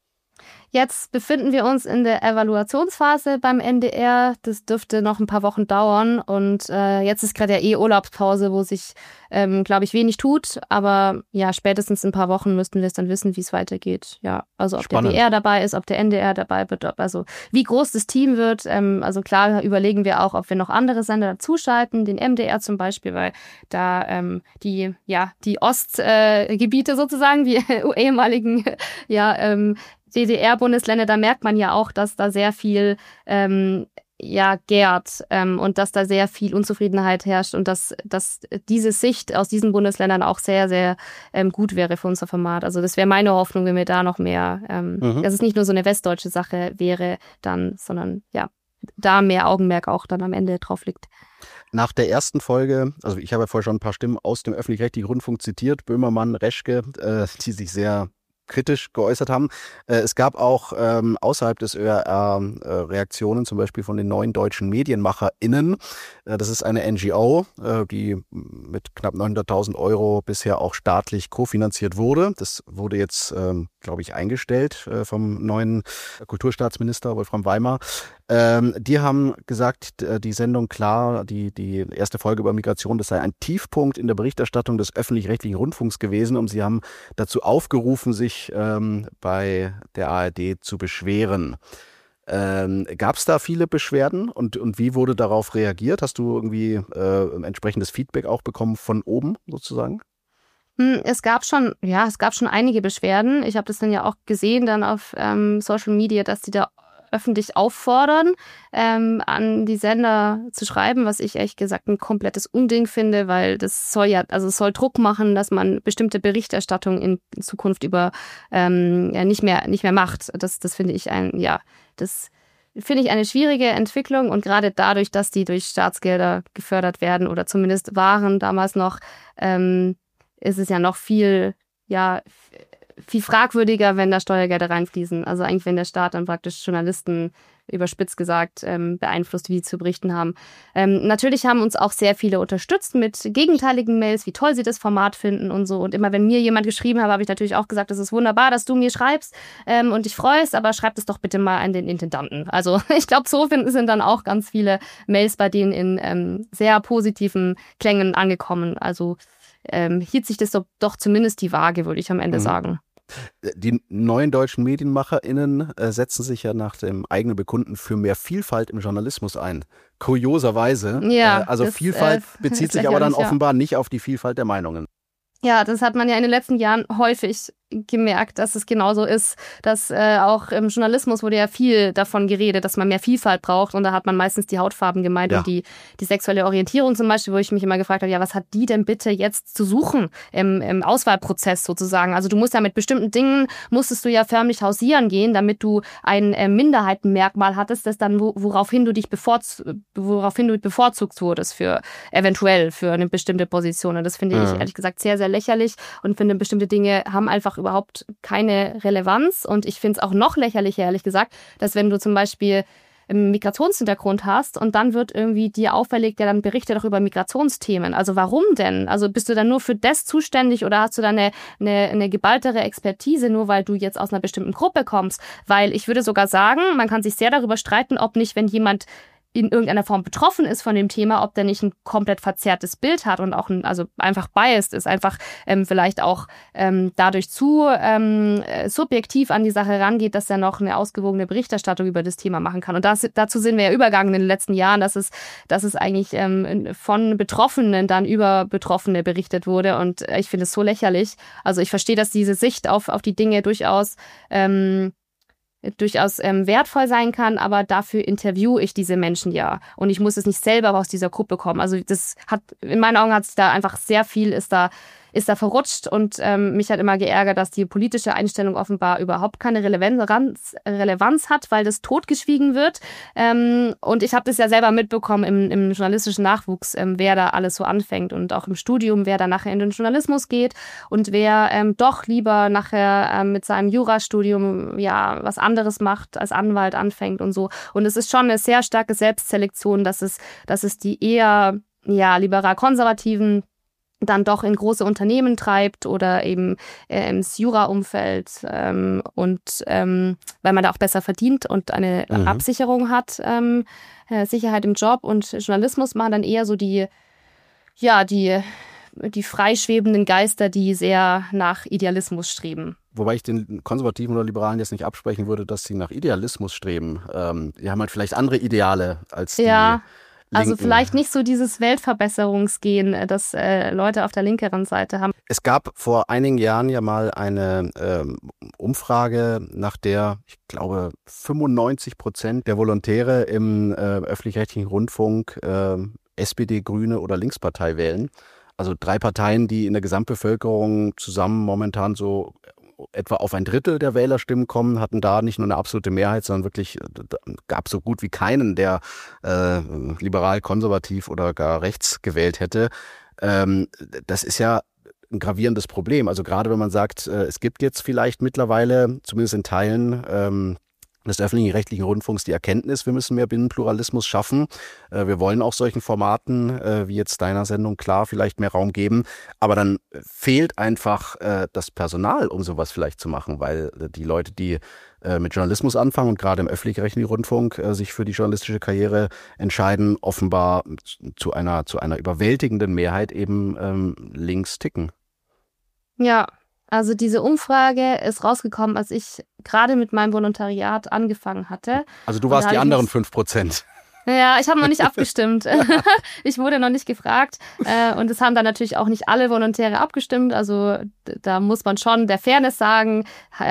Jetzt befinden wir uns in der Evaluationsphase beim N D R. Das dürfte noch ein paar Wochen dauern. Und äh, jetzt ist gerade ja eh Urlaubspause, wo sich, ähm, glaube ich, wenig tut. Aber ja, spätestens in ein paar Wochen müssten wir es dann wissen, wie es weitergeht. Ja, also ob Spannend. Der D R dabei ist, ob der N D R dabei wird, ob, also wie groß das Team wird. Ähm, also klar überlegen wir auch, ob wir noch andere Sender dazuschalten, den M D R zum Beispiel, weil da ähm, die, ja, die Ostgebiete äh, sozusagen, die ehemaligen, ja, ähm, D D R-Bundesländer, da merkt man ja auch, dass da sehr viel ähm, ja, gärt ähm, und dass da sehr viel Unzufriedenheit herrscht und dass, dass diese Sicht aus diesen Bundesländern auch sehr, sehr ähm, gut wäre für unser Format. Also das wäre meine Hoffnung, wenn wir da noch mehr, ähm, mhm. dass es nicht nur so eine westdeutsche Sache wäre dann, sondern ja, da mehr Augenmerk auch dann am Ende drauf liegt. Nach der ersten Folge, also ich habe ja vorher schon ein paar Stimmen aus dem öffentlich-rechtlichen Rundfunk zitiert, Böhmermann, Reschke, äh, die sich sehr kritisch geäußert haben. Es gab auch ähm, außerhalb des Ö R R äh, Reaktionen, zum Beispiel von den neuen deutschen MedienmacherInnen. Äh, das ist eine N G O, äh, die mit knapp neunhunderttausend Euro bisher auch staatlich kofinanziert wurde. Das wurde jetzt, ähm, glaube ich, eingestellt äh, vom neuen Kulturstaatsminister Wolfram Weimar. Ähm, die haben gesagt, die Sendung Klar, die, die erste Folge über Migration, das sei ein Tiefpunkt in der Berichterstattung des öffentlich-rechtlichen Rundfunks gewesen und sie haben dazu aufgerufen, sich ähm, bei der A R D zu beschweren. Ähm, gab es da viele Beschwerden und, und wie wurde darauf reagiert? Hast du irgendwie äh, entsprechendes Feedback auch bekommen von oben sozusagen? Es gab schon, ja, es gab schon einige Beschwerden. Ich habe das dann ja auch gesehen dann auf ähm, Social Media, dass die da öffentlich auffordern, ähm, an die Sender zu schreiben, was ich ehrlich gesagt ein komplettes Unding finde, weil das soll ja, also es soll Druck machen, dass man bestimmte Berichterstattung in Zukunft über ähm, ja, nicht mehr nicht mehr macht. Das, das finde ich ein, ja, das finde ich eine schwierige Entwicklung und gerade dadurch, dass die durch Staatsgelder gefördert werden oder zumindest waren damals noch, ähm, ist es ja noch viel, ja, viel fragwürdiger, wenn da Steuergelder reinfließen. Also eigentlich, wenn der Staat dann praktisch Journalisten, überspitzt gesagt, ähm, beeinflusst, wie sie zu berichten haben. Ähm, natürlich haben uns auch sehr viele unterstützt mit gegenteiligen Mails, wie toll sie das Format finden und so. Und immer, wenn mir jemand geschrieben hat, habe ich natürlich auch gesagt, es ist wunderbar, dass du mir schreibst ähm, und ich freue es, aber schreib es doch bitte mal an den Intendanten. Also ich glaube, so sind dann auch ganz viele Mails bei denen in ähm, sehr positiven Klängen angekommen. Also ähm, hielt sich das doch, doch zumindest die Waage, würde ich am Ende mhm. sagen. Die neuen deutschen MedienmacherInnen äh, setzen sich ja nach dem eigenen Bekunden für mehr Vielfalt im Journalismus ein. Kurioserweise. Ja, äh, also das, Vielfalt äh, bezieht sich aber dann ja. offenbar nicht auf die Vielfalt der Meinungen. Ja, das hat man ja in den letzten Jahren häufig gemerkt, dass es genauso ist, dass äh, auch im Journalismus wurde ja viel davon geredet, dass man mehr Vielfalt braucht und da hat man meistens die Hautfarben gemeint ja. und die, die sexuelle Orientierung zum Beispiel, wo ich mich immer gefragt habe, ja, was hat die denn bitte jetzt zu suchen im, im Auswahlprozess sozusagen? Also du musst ja mit bestimmten Dingen, musstest du ja förmlich hausieren gehen, damit du ein äh, Minderheitenmerkmal hattest, das dann, wo, woraufhin du dich bevorz- woraufhin du bevorzugt wurdest für eventuell für eine bestimmte Position. Und das finde ja. ich ehrlich gesagt sehr, sehr lächerlich und finde, bestimmte Dinge haben einfach überhaupt keine Relevanz. Und ich finde es auch noch lächerlicher, ehrlich gesagt, dass wenn du zum Beispiel einen Migrationshintergrund hast und dann wird irgendwie dir auferlegt, ja, dann berichte doch über Migrationsthemen. Also warum denn? Also bist du dann nur für das zuständig oder hast du da eine, eine, eine geballtere Expertise, nur weil du jetzt aus einer bestimmten Gruppe kommst? Weil ich würde sogar sagen, man kann sich sehr darüber streiten, ob nicht, wenn jemand in irgendeiner Form betroffen ist von dem Thema, ob der nicht ein komplett verzerrtes Bild hat und auch ein, also einfach biased ist, einfach ähm, vielleicht auch ähm, dadurch zu ähm, subjektiv an die Sache rangeht, dass er noch eine ausgewogene Berichterstattung über das Thema machen kann. Und das, dazu sind wir ja übergegangen in den letzten Jahren, dass es, dass es eigentlich ähm, von Betroffenen dann über Betroffene berichtet wurde und ich finde es so lächerlich. Also ich verstehe, dass diese Sicht auf, auf die Dinge durchaus ähm, durchaus ähm, wertvoll sein kann, aber dafür interviewe ich diese Menschen ja und ich muss es nicht selber aus dieser Gruppe kommen. Also das hat, in meinen Augen hat es da einfach sehr viel, ist da ist da verrutscht und ähm, mich hat immer geärgert, dass die politische Einstellung offenbar überhaupt keine Relevanz, Relevanz hat, weil das totgeschwiegen wird. Ähm, und ich habe das ja selber mitbekommen im, im journalistischen Nachwuchs, ähm, wer da alles so anfängt und auch im Studium, wer da nachher in den Journalismus geht und wer ähm, doch lieber nachher ähm, mit seinem Jurastudium ja was anderes macht, als Anwalt anfängt und so. Und es ist schon eine sehr starke Selbstselektion, dass es, dass es die eher ja, liberal-konservativen dann doch in große Unternehmen treibt oder eben äh, ins Jura-Umfeld ähm, und ähm, weil man da auch besser verdient und eine mhm. Absicherung hat, ähm, äh, Sicherheit im Job, und Journalismus machen dann eher so die, ja, die, die freischwebenden Geister, die sehr nach Idealismus streben. Wobei ich den Konservativen oder Liberalen jetzt nicht absprechen würde, dass sie nach Idealismus streben. Ähm, die haben halt vielleicht andere Ideale als die ja. Linken. Also vielleicht nicht so dieses Weltverbesserungsgehen, das äh, Leute auf der linkeren Seite haben. Es gab vor einigen Jahren ja mal eine ähm, Umfrage, nach der, ich glaube, fünfundneunzig Prozent der Volontäre im äh, öffentlich-rechtlichen Rundfunk äh, S P D, Grüne oder Linkspartei wählen. Also drei Parteien, die in der Gesamtbevölkerung zusammen momentan so etwa auf ein Drittel der Wählerstimmen kommen, hatten da nicht nur eine absolute Mehrheit, sondern wirklich gab so gut wie keinen, der äh, liberal, konservativ oder gar rechts gewählt hätte. Ähm, das ist ja ein gravierendes Problem. Also gerade wenn man sagt, äh, es gibt jetzt vielleicht mittlerweile, zumindest in Teilen, ähm, des öffentlichen rechtlichen Rundfunks die Erkenntnis, wir müssen mehr Binnenpluralismus schaffen. Wir wollen auch solchen Formaten wie jetzt deiner Sendung klar vielleicht mehr Raum geben. Aber dann fehlt einfach das Personal, um sowas vielleicht zu machen, weil die Leute, die mit Journalismus anfangen und gerade im öffentlich-rechtlichen Rundfunk sich für die journalistische Karriere entscheiden, offenbar zu einer, zu einer überwältigenden Mehrheit eben ähm, links ticken. Ja. Also diese Umfrage ist rausgekommen, als ich gerade mit meinem Volontariat angefangen hatte. Also du warst die anderen fünf Prozent. Ja, ich habe noch nicht abgestimmt. Ich wurde noch nicht gefragt. Und es haben dann natürlich auch nicht alle Volontäre abgestimmt. Also da muss man schon der Fairness sagen,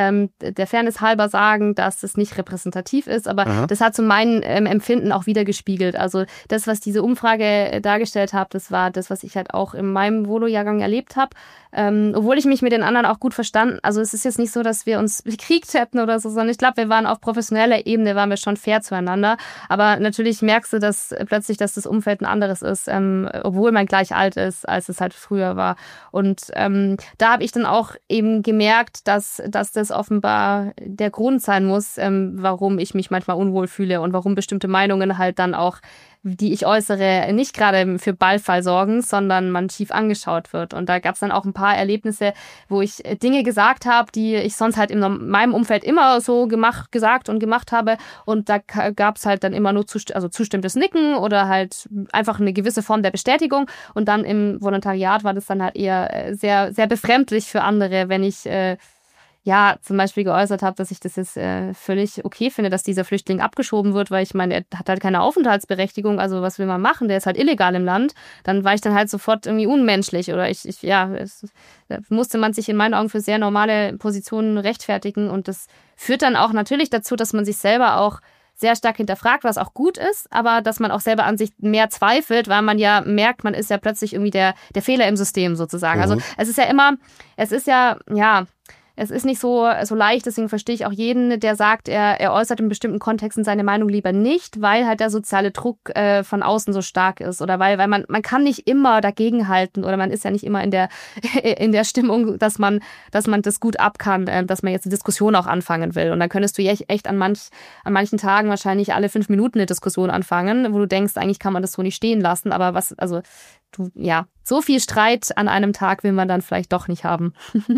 der Fairness halber sagen, dass es nicht repräsentativ ist. Aber Aha. das hat zu meinem Empfinden auch wieder gespiegelt. Also das, was diese Umfrage dargestellt hat, das war das, was ich halt auch in meinem Volo-Jahrgang erlebt habe. Ähm, obwohl ich mich mit den anderen auch gut verstanden. Also es ist jetzt nicht so, dass wir uns gekriegt hätten oder so, sondern ich glaube, wir waren auf professioneller Ebene, waren wir schon fair zueinander. Aber natürlich merkst du, dass plötzlich, dass das Umfeld ein anderes ist, ähm, obwohl man gleich alt ist, als es halt früher war. Und ähm, da habe ich dann auch eben gemerkt, dass, dass das offenbar der Grund sein muss, ähm, warum ich mich manchmal unwohl fühle und warum bestimmte Meinungen halt dann auch, die ich äußere, nicht gerade für Beifall sorgen, sondern man schief angeschaut wird. Und da gab es dann auch ein paar Erlebnisse, wo ich Dinge gesagt habe, die ich sonst halt in meinem Umfeld immer so gemacht, gesagt und gemacht habe. Und da gab es halt dann immer nur zust- also zustimmtes Nicken oder halt einfach eine gewisse Form der Bestätigung. Und dann im Volontariat war das dann halt eher sehr, sehr befremdlich für andere, wenn ich äh, ja, zum Beispiel geäußert habe, dass ich das jetzt äh, völlig okay finde, dass dieser Flüchtling abgeschoben wird, weil ich meine, er hat halt keine Aufenthaltsberechtigung, also was will man machen? Der ist halt illegal im Land. Dann war ich dann halt sofort irgendwie unmenschlich oder ich, ich ja, es, da musste man sich in meinen Augen für sehr normale Positionen rechtfertigen und das führt dann auch natürlich dazu, dass man sich selber auch sehr stark hinterfragt, was auch gut ist, aber dass man auch selber an sich mehr zweifelt, weil man ja merkt, man ist ja plötzlich irgendwie der, der Fehler im System sozusagen. Mhm. Also es ist ja immer, es ist ja, ja, Es ist nicht so, so leicht, deswegen verstehe ich auch jeden, der sagt, er, er äußert in bestimmten Kontexten seine Meinung lieber nicht, weil halt der soziale Druck äh, von außen so stark ist oder weil, weil man, man kann nicht immer dagegenhalten oder man ist ja nicht immer in der, in der Stimmung, dass man, dass man das gut ab kann, äh, dass man jetzt eine Diskussion auch anfangen will. Und dann könntest du echt an, manch, an manchen Tagen wahrscheinlich alle fünf Minuten eine Diskussion anfangen, wo du denkst, eigentlich kann man das so nicht stehen lassen, aber was, also du, ja, so viel Streit an einem Tag will man dann vielleicht doch nicht haben.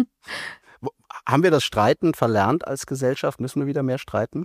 Haben wir das Streiten verlernt als Gesellschaft? Müssen wir wieder mehr streiten?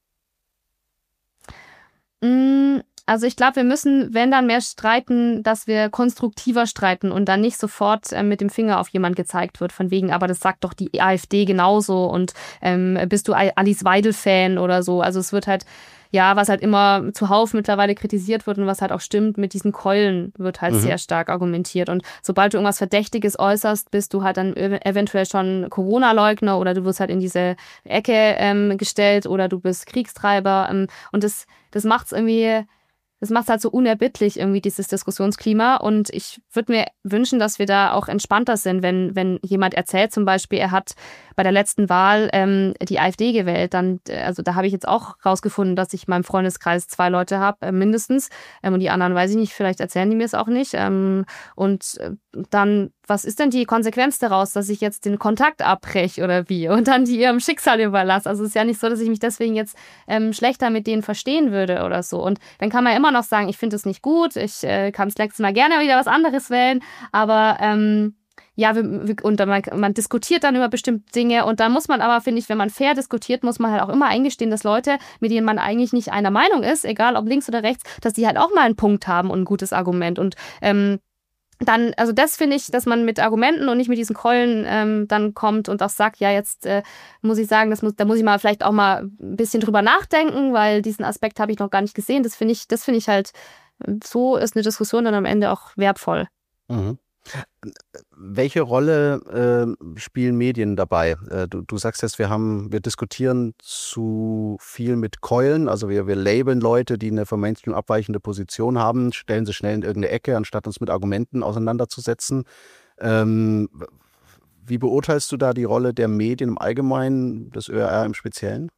Also ich glaube, wir müssen, wenn dann mehr streiten, dass wir konstruktiver streiten und dann nicht sofort äh, mit dem Finger auf jemand gezeigt wird, von wegen, aber das sagt doch die AfD genauso und ähm, bist du Alice Weidel-Fan oder so. Also es wird halt, ja, was halt immer zuhauf mittlerweile kritisiert wird und was halt auch stimmt, mit diesen Keulen wird halt mhm. sehr stark argumentiert. Und sobald du irgendwas Verdächtiges äußerst, bist du halt dann eventuell schon Corona-Leugner oder du wirst halt in diese Ecke ähm, gestellt oder du bist Kriegstreiber. Ähm, und das, das macht es irgendwie, das macht es halt so unerbittlich irgendwie, dieses Diskussionsklima. Und ich würde mir wünschen, dass wir da auch entspannter sind, wenn, wenn jemand erzählt zum Beispiel, er hat bei der letzten Wahl ähm, die AfD gewählt. Dann, also da habe ich jetzt auch rausgefunden, dass ich in meinem Freundeskreis zwei Leute habe, äh, mindestens. Ähm, und die anderen weiß ich nicht, vielleicht erzählen die mir es auch nicht. Ähm, und äh, dann, was ist denn die Konsequenz daraus, dass ich jetzt den Kontakt abbreche oder wie? Und dann die ihrem Schicksal überlasse. Also es ist ja nicht so, dass ich mich deswegen jetzt ähm, schlechter mit denen verstehen würde oder so. Und dann kann man ja immer noch sagen, ich finde es nicht gut, ich äh, kann das nächste Mal gerne wieder was anderes wählen, aber ähm, ja, wir, wir, und man, man diskutiert dann über bestimmte Dinge und dann muss man aber, finde ich, wenn man fair diskutiert, muss man halt auch immer eingestehen, dass Leute, mit denen man eigentlich nicht einer Meinung ist, egal ob links oder rechts, dass die halt auch mal einen Punkt haben und ein gutes Argument und ähm, dann, also das finde ich, dass man mit Argumenten und nicht mit diesen Keulen ähm, dann kommt und auch sagt, ja, jetzt äh, muss ich sagen, das muss, da muss ich mal vielleicht auch mal ein bisschen drüber nachdenken, weil diesen Aspekt habe ich noch gar nicht gesehen. Das finde ich, das finde ich halt, so ist eine Diskussion dann am Ende auch wertvoll. Mhm. Welche Rolle äh, spielen Medien dabei? Äh, du, du sagst jetzt, wir haben, wir diskutieren zu viel mit Keulen, also wir, wir labeln Leute, die eine vom Mainstream abweichende Position haben, stellen sie schnell in irgendeine Ecke, anstatt uns mit Argumenten auseinanderzusetzen. Ähm, wie beurteilst du da die Rolle der Medien im Allgemeinen, des Ö R R im Speziellen?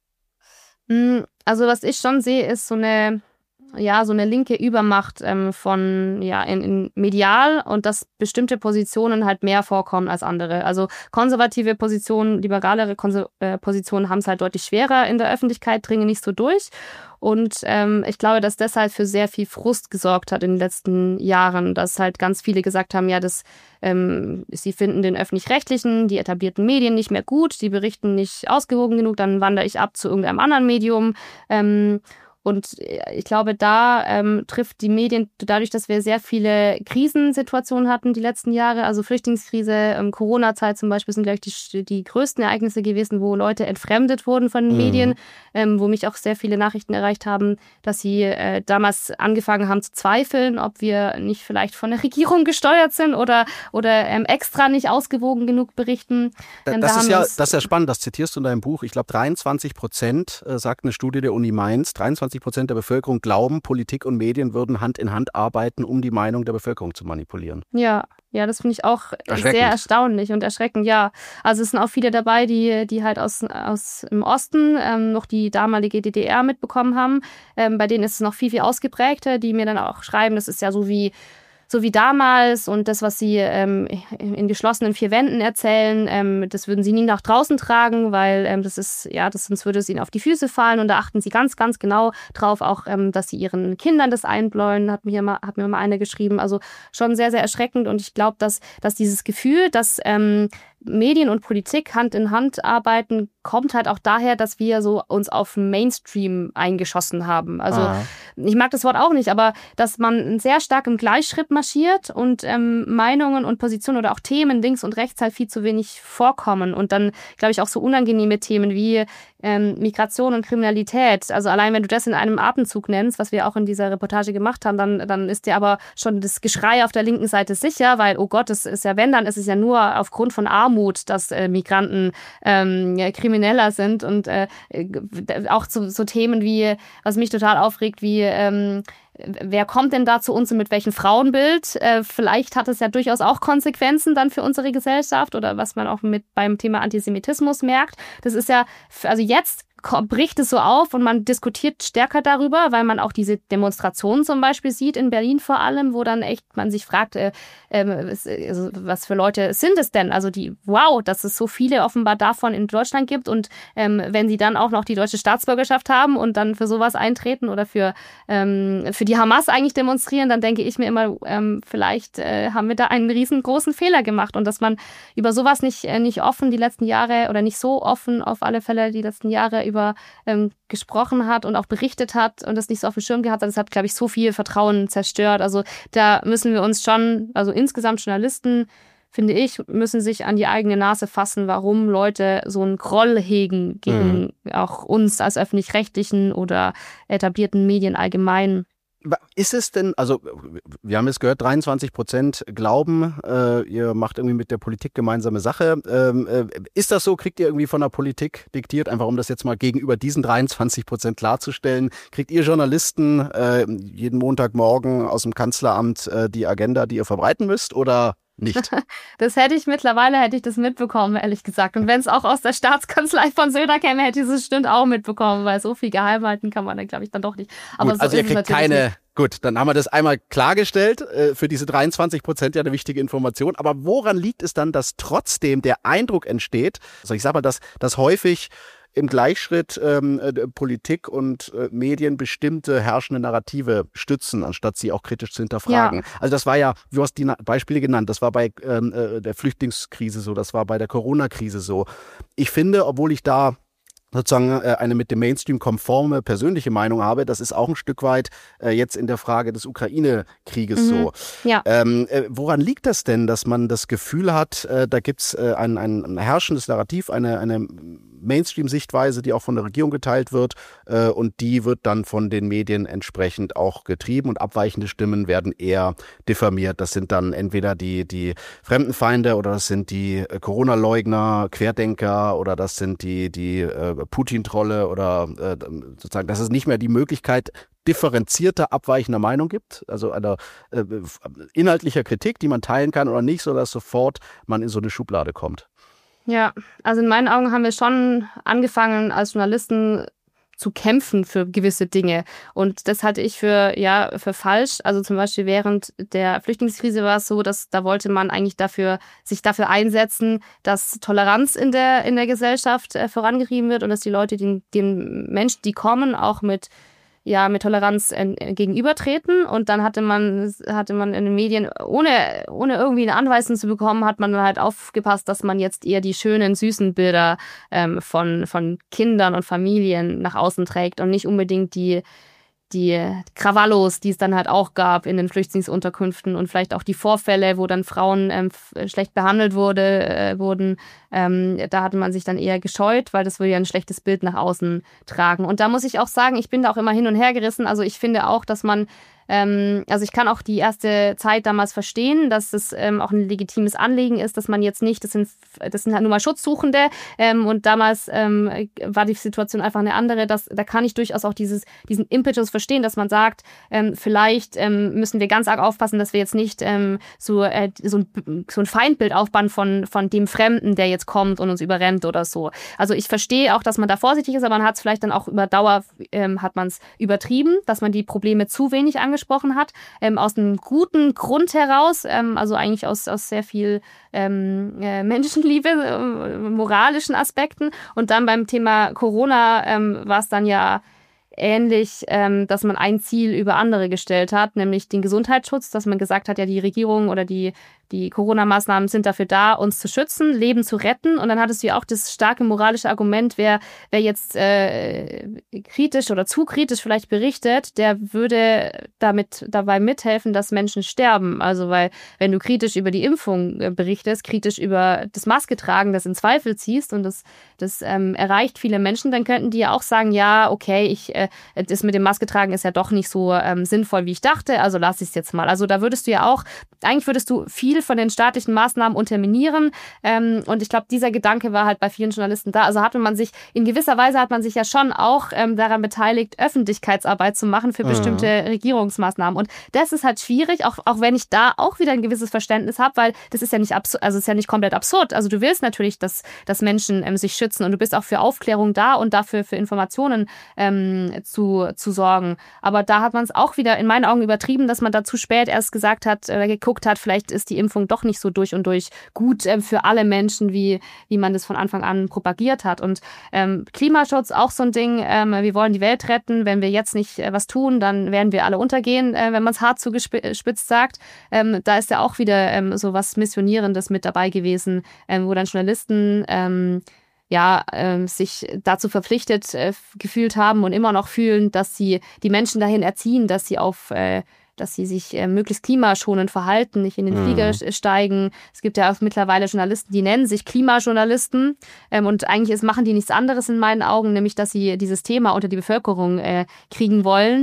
Also was ich schon sehe, ist so eine ja, so eine linke Übermacht ähm, von, ja, in, in medial und dass bestimmte Positionen halt mehr vorkommen als andere. Also konservative Positionen, liberalere Konser- äh, Positionen haben es halt deutlich schwerer in der Öffentlichkeit, dringen nicht so durch. Und ähm, ich glaube, dass das halt für sehr viel Frust gesorgt hat in den letzten Jahren, dass halt ganz viele gesagt haben, ja, das, ähm, sie finden den Öffentlich-Rechtlichen, die etablierten Medien nicht mehr gut, die berichten nicht ausgewogen genug, dann wandere ich ab zu irgendeinem anderen Medium. Ähm, Und ich glaube, da ähm, trifft die Medien, dadurch, dass wir sehr viele Krisensituationen hatten die letzten Jahre, also Flüchtlingskrise, ähm, Corona-Zeit zum Beispiel, sind, glaube ich, die, die größten Ereignisse gewesen, wo Leute entfremdet wurden von den mhm. Medien, ähm, wo mich auch sehr viele Nachrichten erreicht haben, dass sie äh, damals angefangen haben zu zweifeln, ob wir nicht vielleicht von der Regierung gesteuert sind oder, oder ähm, extra nicht ausgewogen genug berichten. Ähm, das, da ist ja, das ist ja spannend, das zitierst du in deinem Buch. Ich glaube, dreiundzwanzig Prozent, äh, sagt eine Studie der Uni Mainz, dreiundzwanzig Prozent der Bevölkerung glauben, Politik und Medien würden Hand in Hand arbeiten, um die Meinung der Bevölkerung zu manipulieren. Ja, ja, das finde ich auch sehr erstaunlich und erschreckend, ja. Also es sind auch viele dabei, die, die halt aus, aus dem Osten ähm, noch die damalige D D R mitbekommen haben. Ähm, bei denen ist es noch viel, viel ausgeprägter, die mir dann auch schreiben, das ist ja so wie So wie damals und das, was sie ähm, in geschlossenen vier Wänden erzählen, ähm, das würden sie nie nach draußen tragen, weil ähm, das ist, ja, das, sonst würde es ihnen auf die Füße fallen. Und da achten sie ganz, ganz genau drauf, auch, ähm, dass sie ihren Kindern das einbläuen, hat mir mal, hat mir mal eine geschrieben. Also schon sehr, sehr erschreckend. Und ich glaube, dass, dass dieses Gefühl, dass ähm, Medien und Politik Hand in Hand arbeiten, kommt halt auch daher, dass wir so uns auf Mainstream eingeschossen haben. Also Aha. ich mag das Wort auch nicht, aber dass man sehr stark im Gleichschritt marschiert und ähm, Meinungen und Positionen oder auch Themen links und rechts halt viel zu wenig vorkommen. Und dann, glaube ich, auch so unangenehme Themen wie ähm, Migration und Kriminalität. Also allein, wenn du das in einem Atemzug nennst, was wir auch in dieser Reportage gemacht haben, dann, dann ist dir aber schon das Geschrei auf der linken Seite sicher, weil, oh Gott, das ist ja, wenn, dann ist es ja nur aufgrund von Armut, dass äh, Migranten ähm, ja, Krimineller sind. Und äh, auch so, so Themen wie, was mich total aufregt, wie ähm, wer kommt denn da zu uns und mit welchem Frauenbild? Äh, vielleicht hat es ja durchaus auch Konsequenzen dann für unsere Gesellschaft oder was man auch mit beim Thema Antisemitismus merkt. Das ist ja, also jetzt bricht es so auf und man diskutiert stärker darüber, weil man auch diese Demonstrationen zum Beispiel sieht, in Berlin vor allem, wo dann echt man sich fragt, äh, äh, also was für Leute sind es denn? Also die, wow, dass es so viele offenbar davon in Deutschland gibt und ähm, wenn sie dann auch noch die deutsche Staatsbürgerschaft haben und dann für sowas eintreten oder für, ähm, für die Hamas eigentlich demonstrieren, dann denke ich mir immer, ähm, vielleicht äh, haben wir da einen riesengroßen Fehler gemacht und dass man über sowas nicht, äh, nicht offen die letzten Jahre oder nicht so offen auf alle Fälle die letzten Jahre über ähm, gesprochen hat und auch berichtet hat und das nicht so auf dem Schirm gehabt hat, das hat, glaube ich, so viel Vertrauen zerstört. Also da müssen wir uns schon, also insgesamt Journalisten, finde ich, müssen sich an die eigene Nase fassen, warum Leute so einen Groll hegen gegen mhm. auch uns als Öffentlich-Rechtlichen oder etablierten Medien allgemein. Ist es denn, also wir haben jetzt gehört, dreiundzwanzig Prozent glauben, äh, ihr macht irgendwie mit der Politik gemeinsame Sache. Ähm, äh, ist das so? Kriegt ihr irgendwie von der Politik diktiert, einfach um das jetzt mal gegenüber diesen dreiundzwanzig Prozent klarzustellen, kriegt ihr Journalisten äh, jeden Montagmorgen aus dem Kanzleramt äh, die Agenda, die ihr verbreiten müsst, oder nicht? Das hätte ich mittlerweile, hätte ich das mitbekommen, ehrlich gesagt. Und wenn es auch aus der Staatskanzlei von Söder käme, hätte ich es bestimmt auch mitbekommen, weil so viel geheim halten kann man dann, glaube ich, dann doch nicht. Aber gut, so also ist ihr kriegt es natürlich keine, nicht. Gut, dann haben wir das einmal klargestellt, äh, für diese dreiundzwanzig Prozent ja eine wichtige Information. Aber woran liegt es dann, dass trotzdem der Eindruck entsteht, also ich sag mal, dass, dass häufig im Gleichschritt ähm, äh, Politik und äh, Medien bestimmte herrschende Narrative stützen, anstatt sie auch kritisch zu hinterfragen. Ja. Also das war ja, du hast die Na- Beispiele genannt, das war bei ähm, äh, der Flüchtlingskrise so, das war bei der Corona-Krise so. Ich finde, obwohl ich da sozusagen eine mit dem Mainstream konforme persönliche Meinung habe, das ist auch ein Stück weit äh, jetzt in der Frage des Ukraine-Krieges mhm. so. Ja. Ähm, äh, woran liegt das denn, dass man das Gefühl hat, äh, da gibt's äh, ein, ein herrschendes Narrativ, eine, eine Mainstream-Sichtweise, die auch von der Regierung geteilt wird äh, und die wird dann von den Medien entsprechend auch getrieben und abweichende Stimmen werden eher diffamiert. Das sind dann entweder die, die Fremdenfeinde oder das sind die äh, Corona-Leugner, Querdenker oder das sind die, die äh, Putin-Trolle oder äh, sozusagen, dass es nicht mehr die Möglichkeit differenzierter, abweichender Meinung gibt, also einer äh, inhaltlicher Kritik, die man teilen kann oder nicht, sodass sofort man in so eine Schublade kommt. Ja, also in meinen Augen haben wir schon angefangen, als Journalisten zu kämpfen für gewisse Dinge. Und das halte ich für, ja, für falsch. Also zum Beispiel während der Flüchtlingskrise war es so, dass da wollte man eigentlich dafür, sich dafür einsetzen, dass Toleranz in der, in der Gesellschaft äh, vorangetrieben wird und dass die Leute den, den Menschen, die kommen, auch mit ja, mit Toleranz äh, gegenübertreten. Und dann hatte man, hatte man in den Medien, ohne, ohne irgendwie eine Anweisung zu bekommen, hat man dann halt aufgepasst, dass man jetzt eher die schönen, süßen Bilder ähm, von, von Kindern und Familien nach außen trägt und nicht unbedingt die, die Krawallos, die es dann halt auch gab in den Flüchtlingsunterkünften und vielleicht auch die Vorfälle, wo dann Frauen ähm, schlecht behandelt wurde, äh, wurden. Ähm, da hatte man sich dann eher gescheut, weil das würde ja ein schlechtes Bild nach außen tragen. Und da muss ich auch sagen, ich bin da auch immer hin und her gerissen. Also ich finde auch, dass man Ähm, also ich kann auch die erste Zeit damals verstehen, dass es ähm, auch ein legitimes Anliegen ist, dass man jetzt nicht, das sind, das sind halt nur mal Schutzsuchende ähm, und damals ähm, war die Situation einfach eine andere. Dass, da kann ich durchaus auch dieses, diesen Impetus verstehen, dass man sagt, ähm, vielleicht ähm, müssen wir ganz arg aufpassen, dass wir jetzt nicht ähm, so, äh, so, ein, so ein Feindbild aufbauen von, von dem Fremden, der jetzt kommt und uns überrennt oder so. Also ich verstehe auch, dass man da vorsichtig ist, aber man hat es vielleicht dann auch über Dauer, ähm, hat man es übertrieben, dass man die Probleme zu wenig angesprochen gesprochen hat, ähm, aus einem guten Grund heraus, ähm, also eigentlich aus, aus sehr viel ähm, äh, Menschenliebe, äh, moralischen Aspekten. Und dann beim Thema Corona ähm, war es dann ja ähnlich, ähm, dass man ein Ziel über andere gestellt hat, nämlich den Gesundheitsschutz, dass man gesagt hat, ja, die Regierung oder die, die Corona-Maßnahmen sind dafür da, uns zu schützen, Leben zu retten. Und dann hattest du ja auch das starke moralische Argument, wer, wer jetzt äh, kritisch oder zu kritisch vielleicht berichtet, der würde damit dabei mithelfen, dass Menschen sterben. Also weil, wenn du kritisch über die Impfung äh, berichtest, kritisch über das Masketragen, das in Zweifel ziehst und das, das ähm, erreicht viele Menschen, dann könnten die ja auch sagen, ja, okay, ich äh, das mit dem Masketragen ist ja doch nicht so ähm, sinnvoll, wie ich dachte, also lass ich es jetzt mal. Also da würdest du ja auch, eigentlich würdest du viel von den staatlichen Maßnahmen unterminieren ähm, und ich glaube, dieser Gedanke war halt bei vielen Journalisten da. Also hatte man sich, in gewisser Weise hat man sich ja schon auch ähm, daran beteiligt, Öffentlichkeitsarbeit zu machen für bestimmte mhm. Regierungsmaßnahmen und das ist halt schwierig, auch, auch wenn ich da auch wieder ein gewisses Verständnis habe, weil das ist ja nicht absurd, also ist ja nicht komplett absurd. Also du willst natürlich, dass, dass Menschen ähm, sich schützen und du bist auch für Aufklärung da und dafür für Informationen ähm, zu, zu sorgen. Aber da hat man es auch wieder in meinen Augen übertrieben, dass man da zu spät erst gesagt hat oder geguckt hat, vielleicht ist die Impfung doch nicht so durch und durch gut äh, für alle Menschen, wie, wie man das von Anfang an propagiert hat. Und ähm, Klimaschutz auch so ein Ding, ähm, wir wollen die Welt retten, wenn wir jetzt nicht äh, was tun, dann werden wir alle untergehen, äh, wenn man es hart zugespitzt sagt. Ähm, da ist ja auch wieder ähm, so was Missionierendes mit dabei gewesen, ähm, wo dann Journalisten ähm, ja, äh, sich dazu verpflichtet äh, gefühlt haben und immer noch fühlen, dass sie die Menschen dahin erziehen, dass sie auf, äh, dass sie sich äh, möglichst klimaschonend verhalten, nicht in den mhm. Flieger steigen. Es gibt ja auch mittlerweile Journalisten, die nennen sich Klimajournalisten ähm, und eigentlich ist, machen die nichts anderes in meinen Augen, nämlich dass sie dieses Thema unter die Bevölkerung äh, kriegen wollen.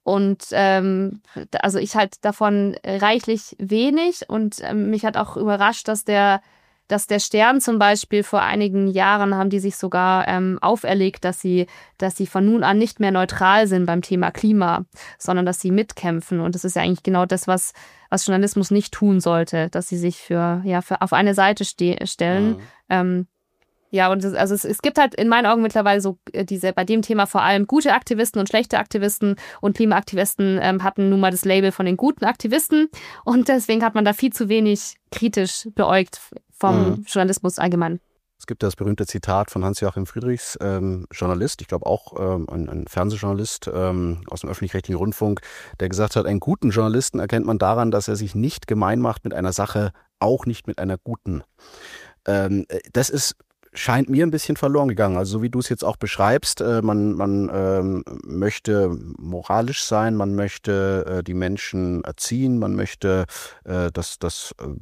Und ähm, also ich halt davon reichlich wenig und ähm, mich hat auch überrascht, dass der dass der Stern zum Beispiel vor einigen Jahren haben die sich sogar ähm, auferlegt, dass sie, dass sie von nun an nicht mehr neutral sind beim Thema Klima, sondern dass sie mitkämpfen. Und das ist ja eigentlich genau das, was, was Journalismus nicht tun sollte, dass sie sich für, ja, für auf eine Seite ste- stellen. Mhm. Ähm, ja, und das, also es, es gibt halt in meinen Augen mittlerweile so diese, bei dem Thema vor allem gute Aktivisten und schlechte Aktivisten und Klimaaktivisten ähm, hatten nun mal das Label von den guten Aktivisten und deswegen hat man da viel zu wenig kritisch beäugt vom mhm. Journalismus allgemein. Es gibt das berühmte Zitat von Hans-Joachim Friedrichs, ähm, Journalist, ich glaube auch ähm, ein, ein Fernsehjournalist ähm, aus dem öffentlich-rechtlichen Rundfunk, der gesagt hat, einen guten Journalisten erkennt man daran, dass er sich nicht gemein macht mit einer Sache, auch nicht mit einer guten. Ähm, das ist scheint mir ein bisschen verloren gegangen. Also so wie du es jetzt auch beschreibst, äh, man, man ähm, möchte moralisch sein, man möchte äh, die Menschen erziehen, man möchte äh, das, das äh,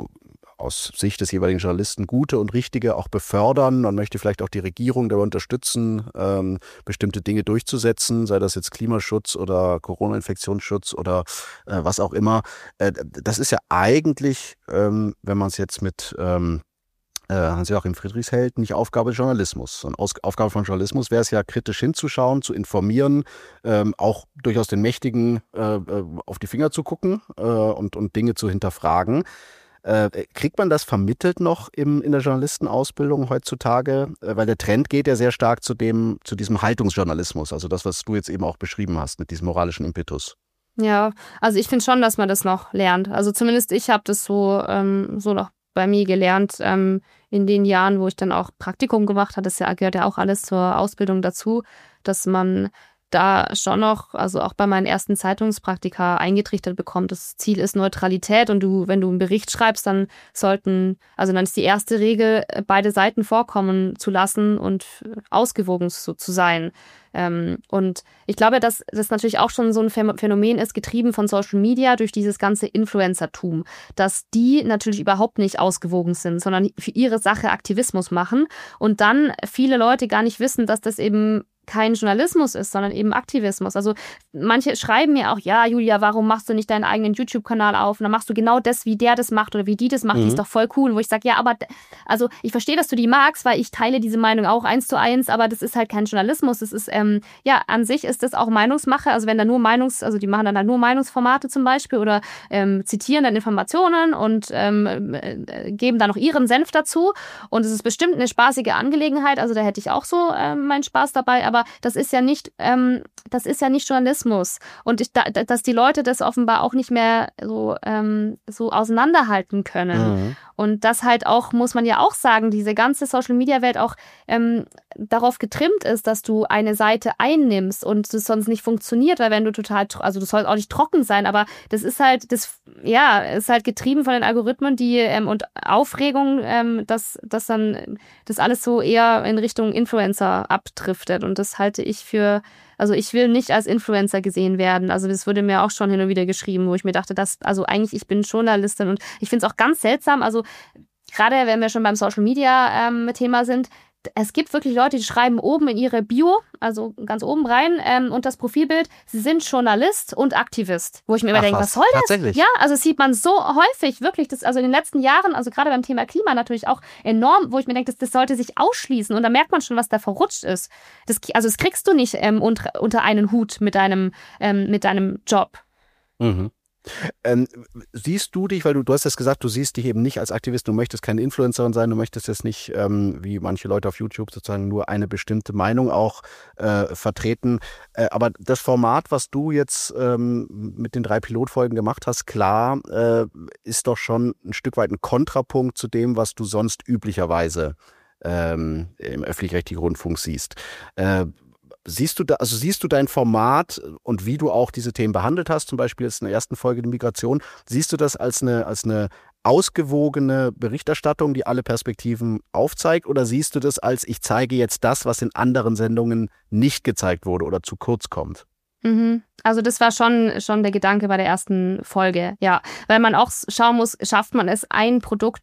aus Sicht des jeweiligen Journalisten Gute und Richtige auch befördern. Man möchte vielleicht auch die Regierung dabei unterstützen, ähm, bestimmte Dinge durchzusetzen, sei das jetzt Klimaschutz oder Corona-Infektionsschutz oder äh, was auch immer. Äh, das ist ja eigentlich, ähm, wenn man es jetzt mit ähm, Hans-Joachim Friedrichs hält, nicht Aufgabe des Journalismus. Und Aufgabe von Journalismus wäre es ja, kritisch hinzuschauen, zu informieren, ähm, auch durchaus den Mächtigen äh, auf die Finger zu gucken äh, und, und Dinge zu hinterfragen. Äh, kriegt man das vermittelt noch im, in der Journalistenausbildung heutzutage? Äh, weil der Trend geht ja sehr stark zu dem, zu diesem Haltungsjournalismus, also das, was du jetzt eben auch beschrieben hast, mit diesem moralischen Impetus. Ja, also ich finde schon, dass man das noch lernt. Also zumindest ich habe das so, ähm, so noch bei mir gelernt, ähm, in den Jahren, wo ich dann auch Praktikum gemacht habe. Das ja, gehört ja auch alles zur Ausbildung dazu, dass man da schon noch, also auch bei meinen ersten Zeitungspraktika eingetrichtert bekommt, das Ziel ist Neutralität und du, wenn du einen Bericht schreibst, dann sollten, also dann ist die erste Regel, beide Seiten vorkommen zu lassen und ausgewogen zu, zu sein. Ähm, und ich glaube, dass das natürlich auch schon so ein Phänomen ist, getrieben von Social Media durch dieses ganze Influencertum, dass die natürlich überhaupt nicht ausgewogen sind, sondern für ihre Sache Aktivismus machen und dann viele Leute gar nicht wissen, dass das eben kein Journalismus ist, sondern eben Aktivismus. Also manche schreiben mir auch, ja, Julia, warum machst du nicht deinen eigenen YouTube-Kanal auf? Und dann machst du genau das, wie der das macht oder wie die das macht. Mhm. Die ist doch voll cool. Wo ich sage, ja, aber also ich verstehe, dass du die magst, weil ich teile diese Meinung auch eins zu eins, aber das ist halt kein Journalismus. Das ist, ähm, ja, an sich ist das auch Meinungsmache. Also wenn da nur Meinungs-, also die machen dann halt nur Meinungsformate zum Beispiel oder ähm, zitieren dann Informationen und ähm, äh, geben dann noch ihren Senf dazu. Und es ist bestimmt eine spaßige Angelegenheit. Also da hätte ich auch so äh, meinen Spaß dabei. Aber das ist ja nicht, ähm, das ist ja nicht Journalismus. Und ich, da, dass die Leute das offenbar auch nicht mehr so, ähm, so auseinanderhalten können. Mhm. Und das halt auch, muss man ja auch sagen, diese ganze Social-Media-Welt auch ähm, darauf getrimmt ist, dass du eine Seite einnimmst und das sonst nicht funktioniert, weil wenn du total, also du sollst auch nicht trocken sein, aber das ist halt, das, ja, ist halt getrieben von den Algorithmen, die ähm, und Aufregung, ähm, dass, dass dann das alles so eher in Richtung Influencer abdriftet und das halte ich für, also ich will nicht als Influencer gesehen werden. Also das wurde mir auch schon hin und wieder geschrieben, wo ich mir dachte, dass, also eigentlich, ich bin Journalistin und ich finde es auch ganz seltsam, also gerade wenn wir schon beim Social-Media-Thema ähm, sind, es gibt wirklich Leute, die schreiben oben in ihre Bio, also ganz oben rein, ähm, und das Profilbild, sie sind Journalist und Aktivist. Wo ich mir immer Ach, denke, was, was soll das? Tatsächlich? Ja, also das sieht man so häufig, wirklich. Das, also in den letzten Jahren, also gerade beim Thema Klima natürlich auch enorm, wo ich mir denke, das, das sollte sich ausschließen. Und da merkt man schon, was da verrutscht ist. Das, also das kriegst du nicht ähm, unter, unter einen Hut mit deinem, ähm, mit deinem Job. Mhm. Ähm, siehst du dich, weil du, du hast jetzt gesagt, du siehst dich eben nicht als Aktivist, du möchtest keine Influencerin sein, du möchtest jetzt nicht, ähm, wie manche Leute auf YouTube sozusagen, nur eine bestimmte Meinung auch äh, vertreten. Äh, aber das Format, was du jetzt ähm, mit den drei Pilotfolgen gemacht hast, klar, äh, ist doch schon ein Stück weit ein Kontrapunkt zu dem, was du sonst üblicherweise ähm, im öffentlich-rechtlichen Rundfunk siehst. Äh, Siehst du da, also siehst du dein Format und wie du auch diese Themen behandelt hast, zum Beispiel jetzt in der ersten Folge die Migration, siehst du das als eine, als eine ausgewogene Berichterstattung, die alle Perspektiven aufzeigt, oder siehst du das als, ich zeige jetzt das, was in anderen Sendungen nicht gezeigt wurde oder zu kurz kommt? Mhm. Also das war schon, schon der Gedanke bei der ersten Folge, ja. Weil man auch schauen muss, schafft man es, ein Produkt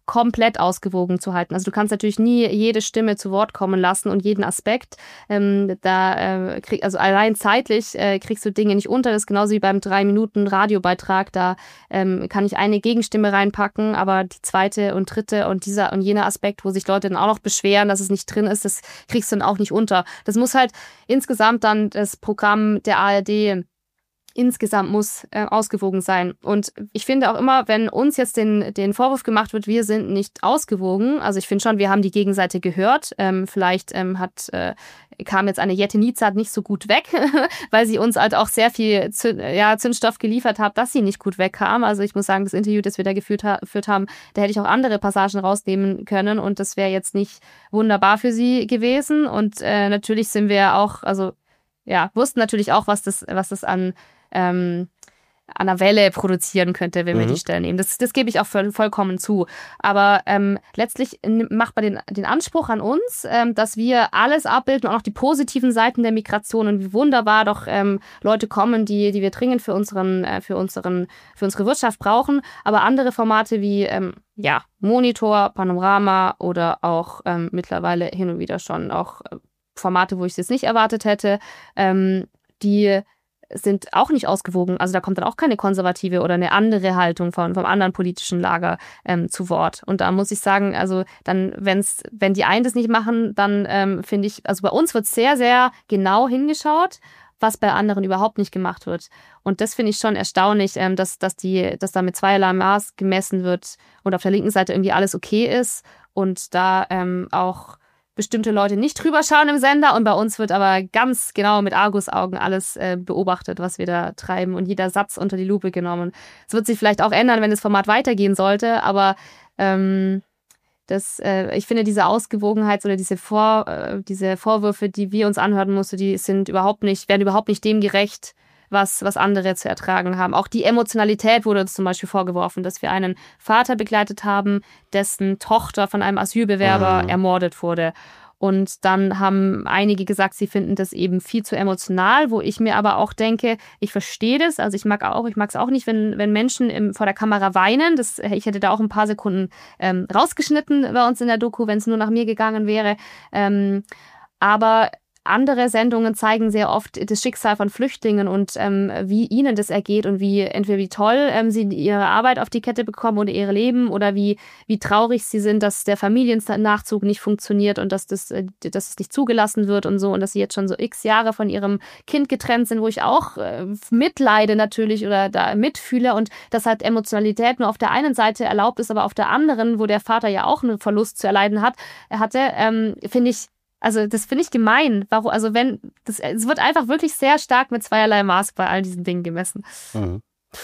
komplett ausgewogen zu halten. Also du kannst natürlich nie jede Stimme zu Wort kommen lassen und jeden Aspekt. Ähm, da äh, krieg, also allein zeitlich äh, kriegst du Dinge nicht unter. Das ist genauso wie beim drei Minuten Radiobeitrag. Da ähm, kann ich eine Gegenstimme reinpacken, aber die zweite und dritte und dieser und jener Aspekt, wo sich Leute dann auch noch beschweren, dass es nicht drin ist, das kriegst du dann auch nicht unter. Das muss halt insgesamt dann das Programm der A R D insgesamt muss äh, ausgewogen sein. Und ich finde auch immer, wenn uns jetzt den, den Vorwurf gemacht wird, wir sind nicht ausgewogen, also ich finde schon, wir haben die Gegenseite gehört. Ähm, vielleicht ähm, hat, äh, kam jetzt eine Jette Nizat nicht so gut weg, weil sie uns halt auch sehr viel Zünd, ja, Zündstoff geliefert hat, dass sie nicht gut wegkam. Also ich muss sagen, das Interview, das wir da geführt, ha- geführt haben, da hätte ich auch andere Passagen rausnehmen können und das wäre jetzt nicht wunderbar für sie gewesen. Und äh, natürlich sind wir auch, also ja, wussten natürlich auch, was das, was das an Ähm, an der Welle produzieren könnte, wenn wir Mhm. die Stelle nehmen. Das, das gebe ich auch voll, vollkommen zu. Aber ähm, letztlich macht man den, den Anspruch an uns, ähm, dass wir alles abbilden und auch die positiven Seiten der Migration und wie wunderbar doch ähm, Leute kommen, die, die wir dringend für unseren, äh, für unseren, für unsere Wirtschaft brauchen. Aber andere Formate wie ähm, ja, Monitor, Panorama oder auch ähm, mittlerweile hin und wieder schon auch äh, Formate, wo ich es jetzt nicht erwartet hätte, ähm, die sind auch nicht ausgewogen. Also da kommt dann auch keine konservative oder eine andere Haltung von, vom anderen politischen Lager ähm, zu Wort. Und da muss ich sagen, also dann, wenn's, wenn die einen das nicht machen, dann ähm, finde ich, also bei uns wird sehr, sehr genau hingeschaut, was bei anderen überhaupt nicht gemacht wird. Und das finde ich schon erstaunlich, ähm, dass, dass, die, dass da mit zweierlei Maß gemessen wird und auf der linken Seite irgendwie alles okay ist und da ähm, auch bestimmte Leute nicht drüber schauen im Sender und bei uns wird aber ganz genau mit Argusaugen alles äh, beobachtet, was wir da treiben und jeder Satz unter die Lupe genommen. Es wird sich vielleicht auch ändern, wenn das Format weitergehen sollte, aber ähm, das, äh, ich finde diese Ausgewogenheit oder diese, Vor, äh, diese Vorwürfe, die wir uns anhören mussten, die sind überhaupt nicht, werden überhaupt nicht dem gerecht, was, was andere zu ertragen haben. Auch die Emotionalität wurde uns zum Beispiel vorgeworfen, dass wir einen Vater begleitet haben, dessen Tochter von einem Asylbewerber Mhm. ermordet wurde. Und dann haben einige gesagt, sie finden das eben viel zu emotional, wo ich mir aber auch denke, ich verstehe das. Also ich mag auch, ich mag es auch nicht, wenn, wenn Menschen im, vor der Kamera weinen. Das, ich hätte da auch ein paar Sekunden ähm, rausgeschnitten bei uns in der Doku, wenn es nur nach mir gegangen wäre. Ähm, aber andere Sendungen zeigen sehr oft das Schicksal von Flüchtlingen und ähm, wie ihnen das ergeht und wie entweder wie toll ähm, sie ihre Arbeit auf die Kette bekommen oder ihr Leben oder wie, wie traurig sie sind, dass der Familiennachzug nicht funktioniert und dass das, äh, dass es nicht zugelassen wird und so und dass sie jetzt schon so x Jahre von ihrem Kind getrennt sind, wo ich auch äh, mitleide natürlich oder da mitfühle und dass halt Emotionalität nur auf der einen Seite erlaubt ist, aber auf der anderen, wo der Vater ja auch einen Verlust zu erleiden hat, hatte, ähm, finde ich, also das finde ich gemein. Warum? Also wenn das, es wird einfach wirklich sehr stark mit zweierlei Maß bei all diesen Dingen gemessen. Mhm.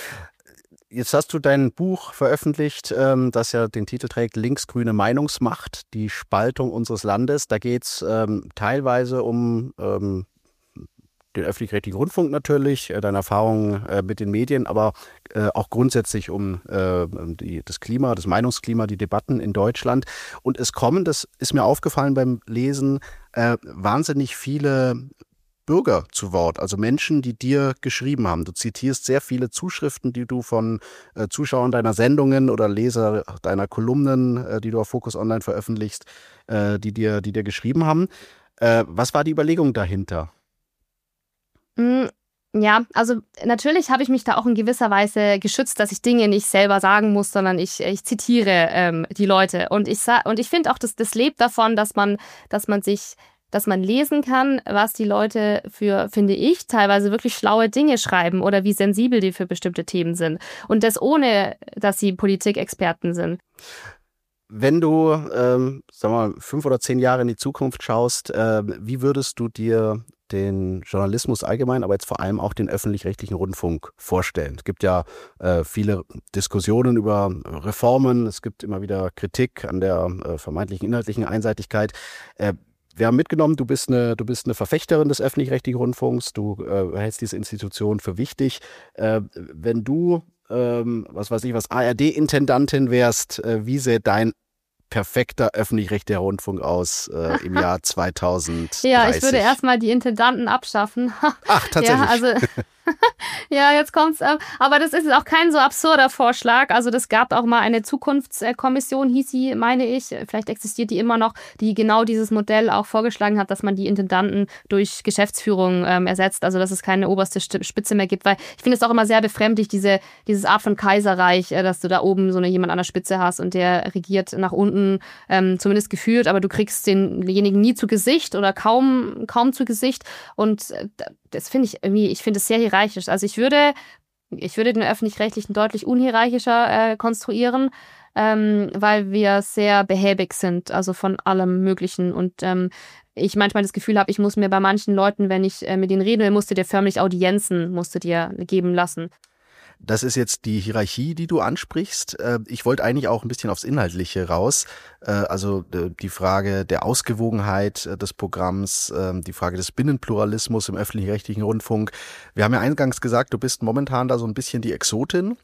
Jetzt hast du dein Buch veröffentlicht, ähm, das ja den Titel trägt Linksgrüne Meinungsmacht, die Spaltung unseres Landes. Da geht es ähm, teilweise um ähm, den öffentlich-rechtlichen Rundfunk natürlich, äh, deine Erfahrungen äh, mit den Medien, aber äh, auch grundsätzlich um äh, die, das Klima, das Meinungsklima, die Debatten in Deutschland. Und es kommen, das ist mir aufgefallen beim Lesen, äh, wahnsinnig viele Bürger zu Wort, also Menschen, die dir geschrieben haben. Du zitierst sehr viele Zuschriften, die du von äh, Zuschauern deiner Sendungen oder Leser deiner Kolumnen, äh, die du auf Focus Online veröffentlichst, äh, die dir, die dir geschrieben haben. Äh, was war die Überlegung dahinter? Ja, also natürlich habe ich mich da auch in gewisser Weise geschützt, dass ich Dinge nicht selber sagen muss, sondern ich, ich zitiere ähm, die Leute. Und ich sa- und ich finde auch, dass das lebt davon, dass man, dass man sich, dass man lesen kann, was die Leute für, finde ich, teilweise wirklich schlaue Dinge schreiben oder wie sensibel die für bestimmte Themen sind. Und das ohne, dass sie Politikexperten sind. Wenn du, ähm, sag mal, fünf oder zehn Jahre in die Zukunft schaust, äh, wie würdest du dir den Journalismus allgemein, aber jetzt vor allem auch den öffentlich-rechtlichen Rundfunk vorstellen? Es gibt ja äh, viele Diskussionen über Reformen, es gibt immer wieder Kritik an der äh, vermeintlichen inhaltlichen Einseitigkeit. Äh, wir haben mitgenommen, du bist eine, du bist eine Verfechterin des öffentlich-rechtlichen Rundfunks, du äh, hältst diese Institution für wichtig. Äh, wenn du, ähm, was weiß ich, was A R D-Intendantin wärst, äh, wie sähe dein perfekter öffentlich-rechtlicher Rundfunk aus äh, im Jahr zweitausenddreißig? Ja, ich würde erstmal die Intendanten abschaffen. Ach, tatsächlich. Ja, also Ja, jetzt kommt's. Aber das ist auch kein so absurder Vorschlag. Also das gab auch mal eine Zukunftskommission, hieß sie, meine ich. Vielleicht existiert die immer noch, die genau dieses Modell auch vorgeschlagen hat, dass man die Intendanten durch Geschäftsführung ähm, ersetzt. Also dass es keine oberste Spitze mehr gibt. Weil ich finde es auch immer sehr befremdlich, diese dieses Art von Kaiserreich, äh, dass du da oben so eine, jemand an der Spitze hast und der regiert nach unten, ähm, zumindest gefühlt. Aber du kriegst denjenigen nie zu Gesicht oder kaum, kaum zu Gesicht. Und äh, das finde ich irgendwie, ich finde es sehr hierarchisch. Also ich würde, ich würde den Öffentlich-Rechtlichen deutlich unhierarchischer äh, konstruieren, ähm, weil wir sehr behäbig sind, also von allem Möglichen. Und ähm, ich manchmal das Gefühl habe, ich muss mir bei manchen Leuten, wenn ich äh, mit denen reden will, musste dir förmlich Audienzen, musste dir geben lassen. Das ist jetzt die Hierarchie, die du ansprichst. Ich wollte eigentlich auch ein bisschen aufs Inhaltliche raus. Also die Frage der Ausgewogenheit des Programms, die Frage des Binnenpluralismus im öffentlich-rechtlichen Rundfunk. Wir haben ja eingangs gesagt, du bist momentan da so ein bisschen die Exotin.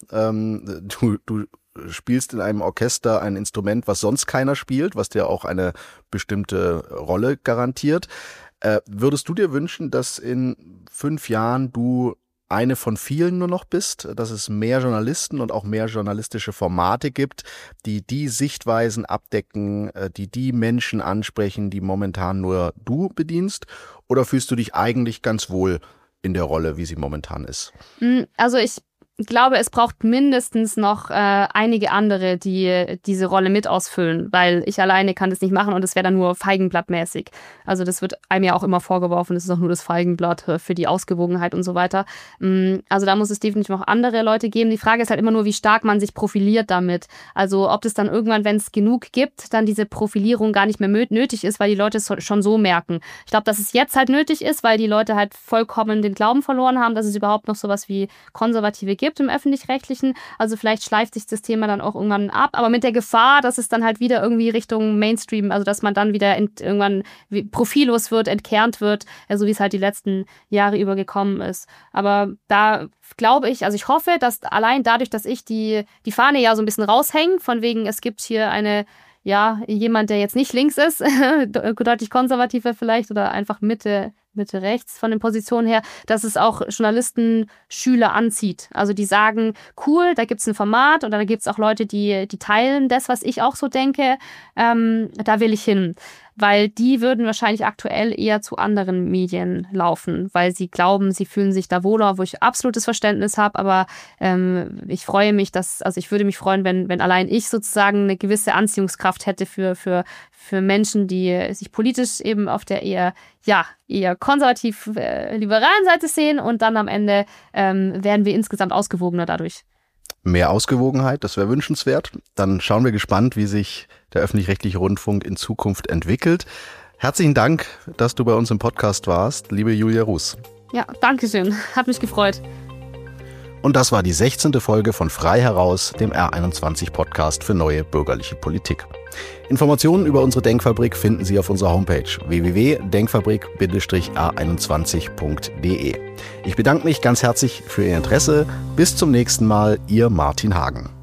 Du, du spielst in einem Orchester ein Instrument, was sonst keiner spielt, was dir auch eine bestimmte Rolle garantiert. Würdest du dir wünschen, dass in fünf Jahren du eine von vielen nur noch bist, dass es mehr Journalisten und auch mehr journalistische Formate gibt, die die Sichtweisen abdecken, die die Menschen ansprechen, die momentan nur du bedienst? Oder fühlst du dich eigentlich ganz wohl in der Rolle, wie sie momentan ist? Also ich Ich glaube, es braucht mindestens noch äh, einige andere, die diese Rolle mit ausfüllen, weil ich alleine kann das nicht machen und es wäre dann nur feigenblattmäßig. Also das wird einem ja auch immer vorgeworfen, das ist auch nur das Feigenblatt für die Ausgewogenheit und so weiter. Also da muss es definitiv noch andere Leute geben. Die Frage ist halt immer nur, wie stark man sich profiliert damit. Also ob es dann irgendwann, wenn es genug gibt, dann diese Profilierung gar nicht mehr nötig ist, weil die Leute es schon so merken. Ich glaube, dass es jetzt halt nötig ist, weil die Leute halt vollkommen den Glauben verloren haben, dass es überhaupt noch sowas wie Konservative gibt im Öffentlich-Rechtlichen. Also vielleicht schleift sich das Thema dann auch irgendwann ab, aber mit der Gefahr, dass es dann halt wieder irgendwie Richtung Mainstream, also dass man dann wieder ent, irgendwann profillos wird, entkernt wird, ja, so wie es halt die letzten Jahre über gekommen ist. Aber da glaube ich, also ich hoffe, dass allein dadurch, dass ich die, die Fahne ja so ein bisschen raushänge, von wegen, es gibt hier eine ja, jemand, der jetzt nicht links ist, deutlich konservativer vielleicht oder einfach Mitte, Mitte rechts von den Positionen her, dass es auch Journalisten, Schüler anzieht. Also die sagen, cool, da gibt's ein Format oder da gibt's auch Leute, die, die teilen das, was ich auch so denke, ähm, da will ich hin. Weil die würden wahrscheinlich aktuell eher zu anderen Medien laufen, weil sie glauben, sie fühlen sich da wohler, wo ich absolutes Verständnis habe, aber ähm, ich freue mich, dass, also ich würde mich freuen, wenn, wenn allein ich sozusagen eine gewisse Anziehungskraft hätte für, für, für Menschen, die sich politisch eben auf der eher, ja, eher konservativ-liberalen Seite sehen und dann am Ende ähm, werden wir insgesamt ausgewogener dadurch. Mehr Ausgewogenheit, das wäre wünschenswert. Dann schauen wir gespannt, wie sich der öffentlich-rechtliche Rundfunk in Zukunft entwickelt. Herzlichen Dank, dass du bei uns im Podcast warst, liebe Julia Ruß. Ja, danke schön. Hat mich gefreut. Und das war die sechzehnte Folge von Frei heraus, dem R einundzwanzig Podcast für neue bürgerliche Politik. Informationen über unsere Denkfabrik finden Sie auf unserer Homepage w w w punkt denkfabrik R einundzwanzig punkt d e. Ich bedanke mich ganz herzlich für Ihr Interesse. Bis zum nächsten Mal, Ihr Martin Hagen.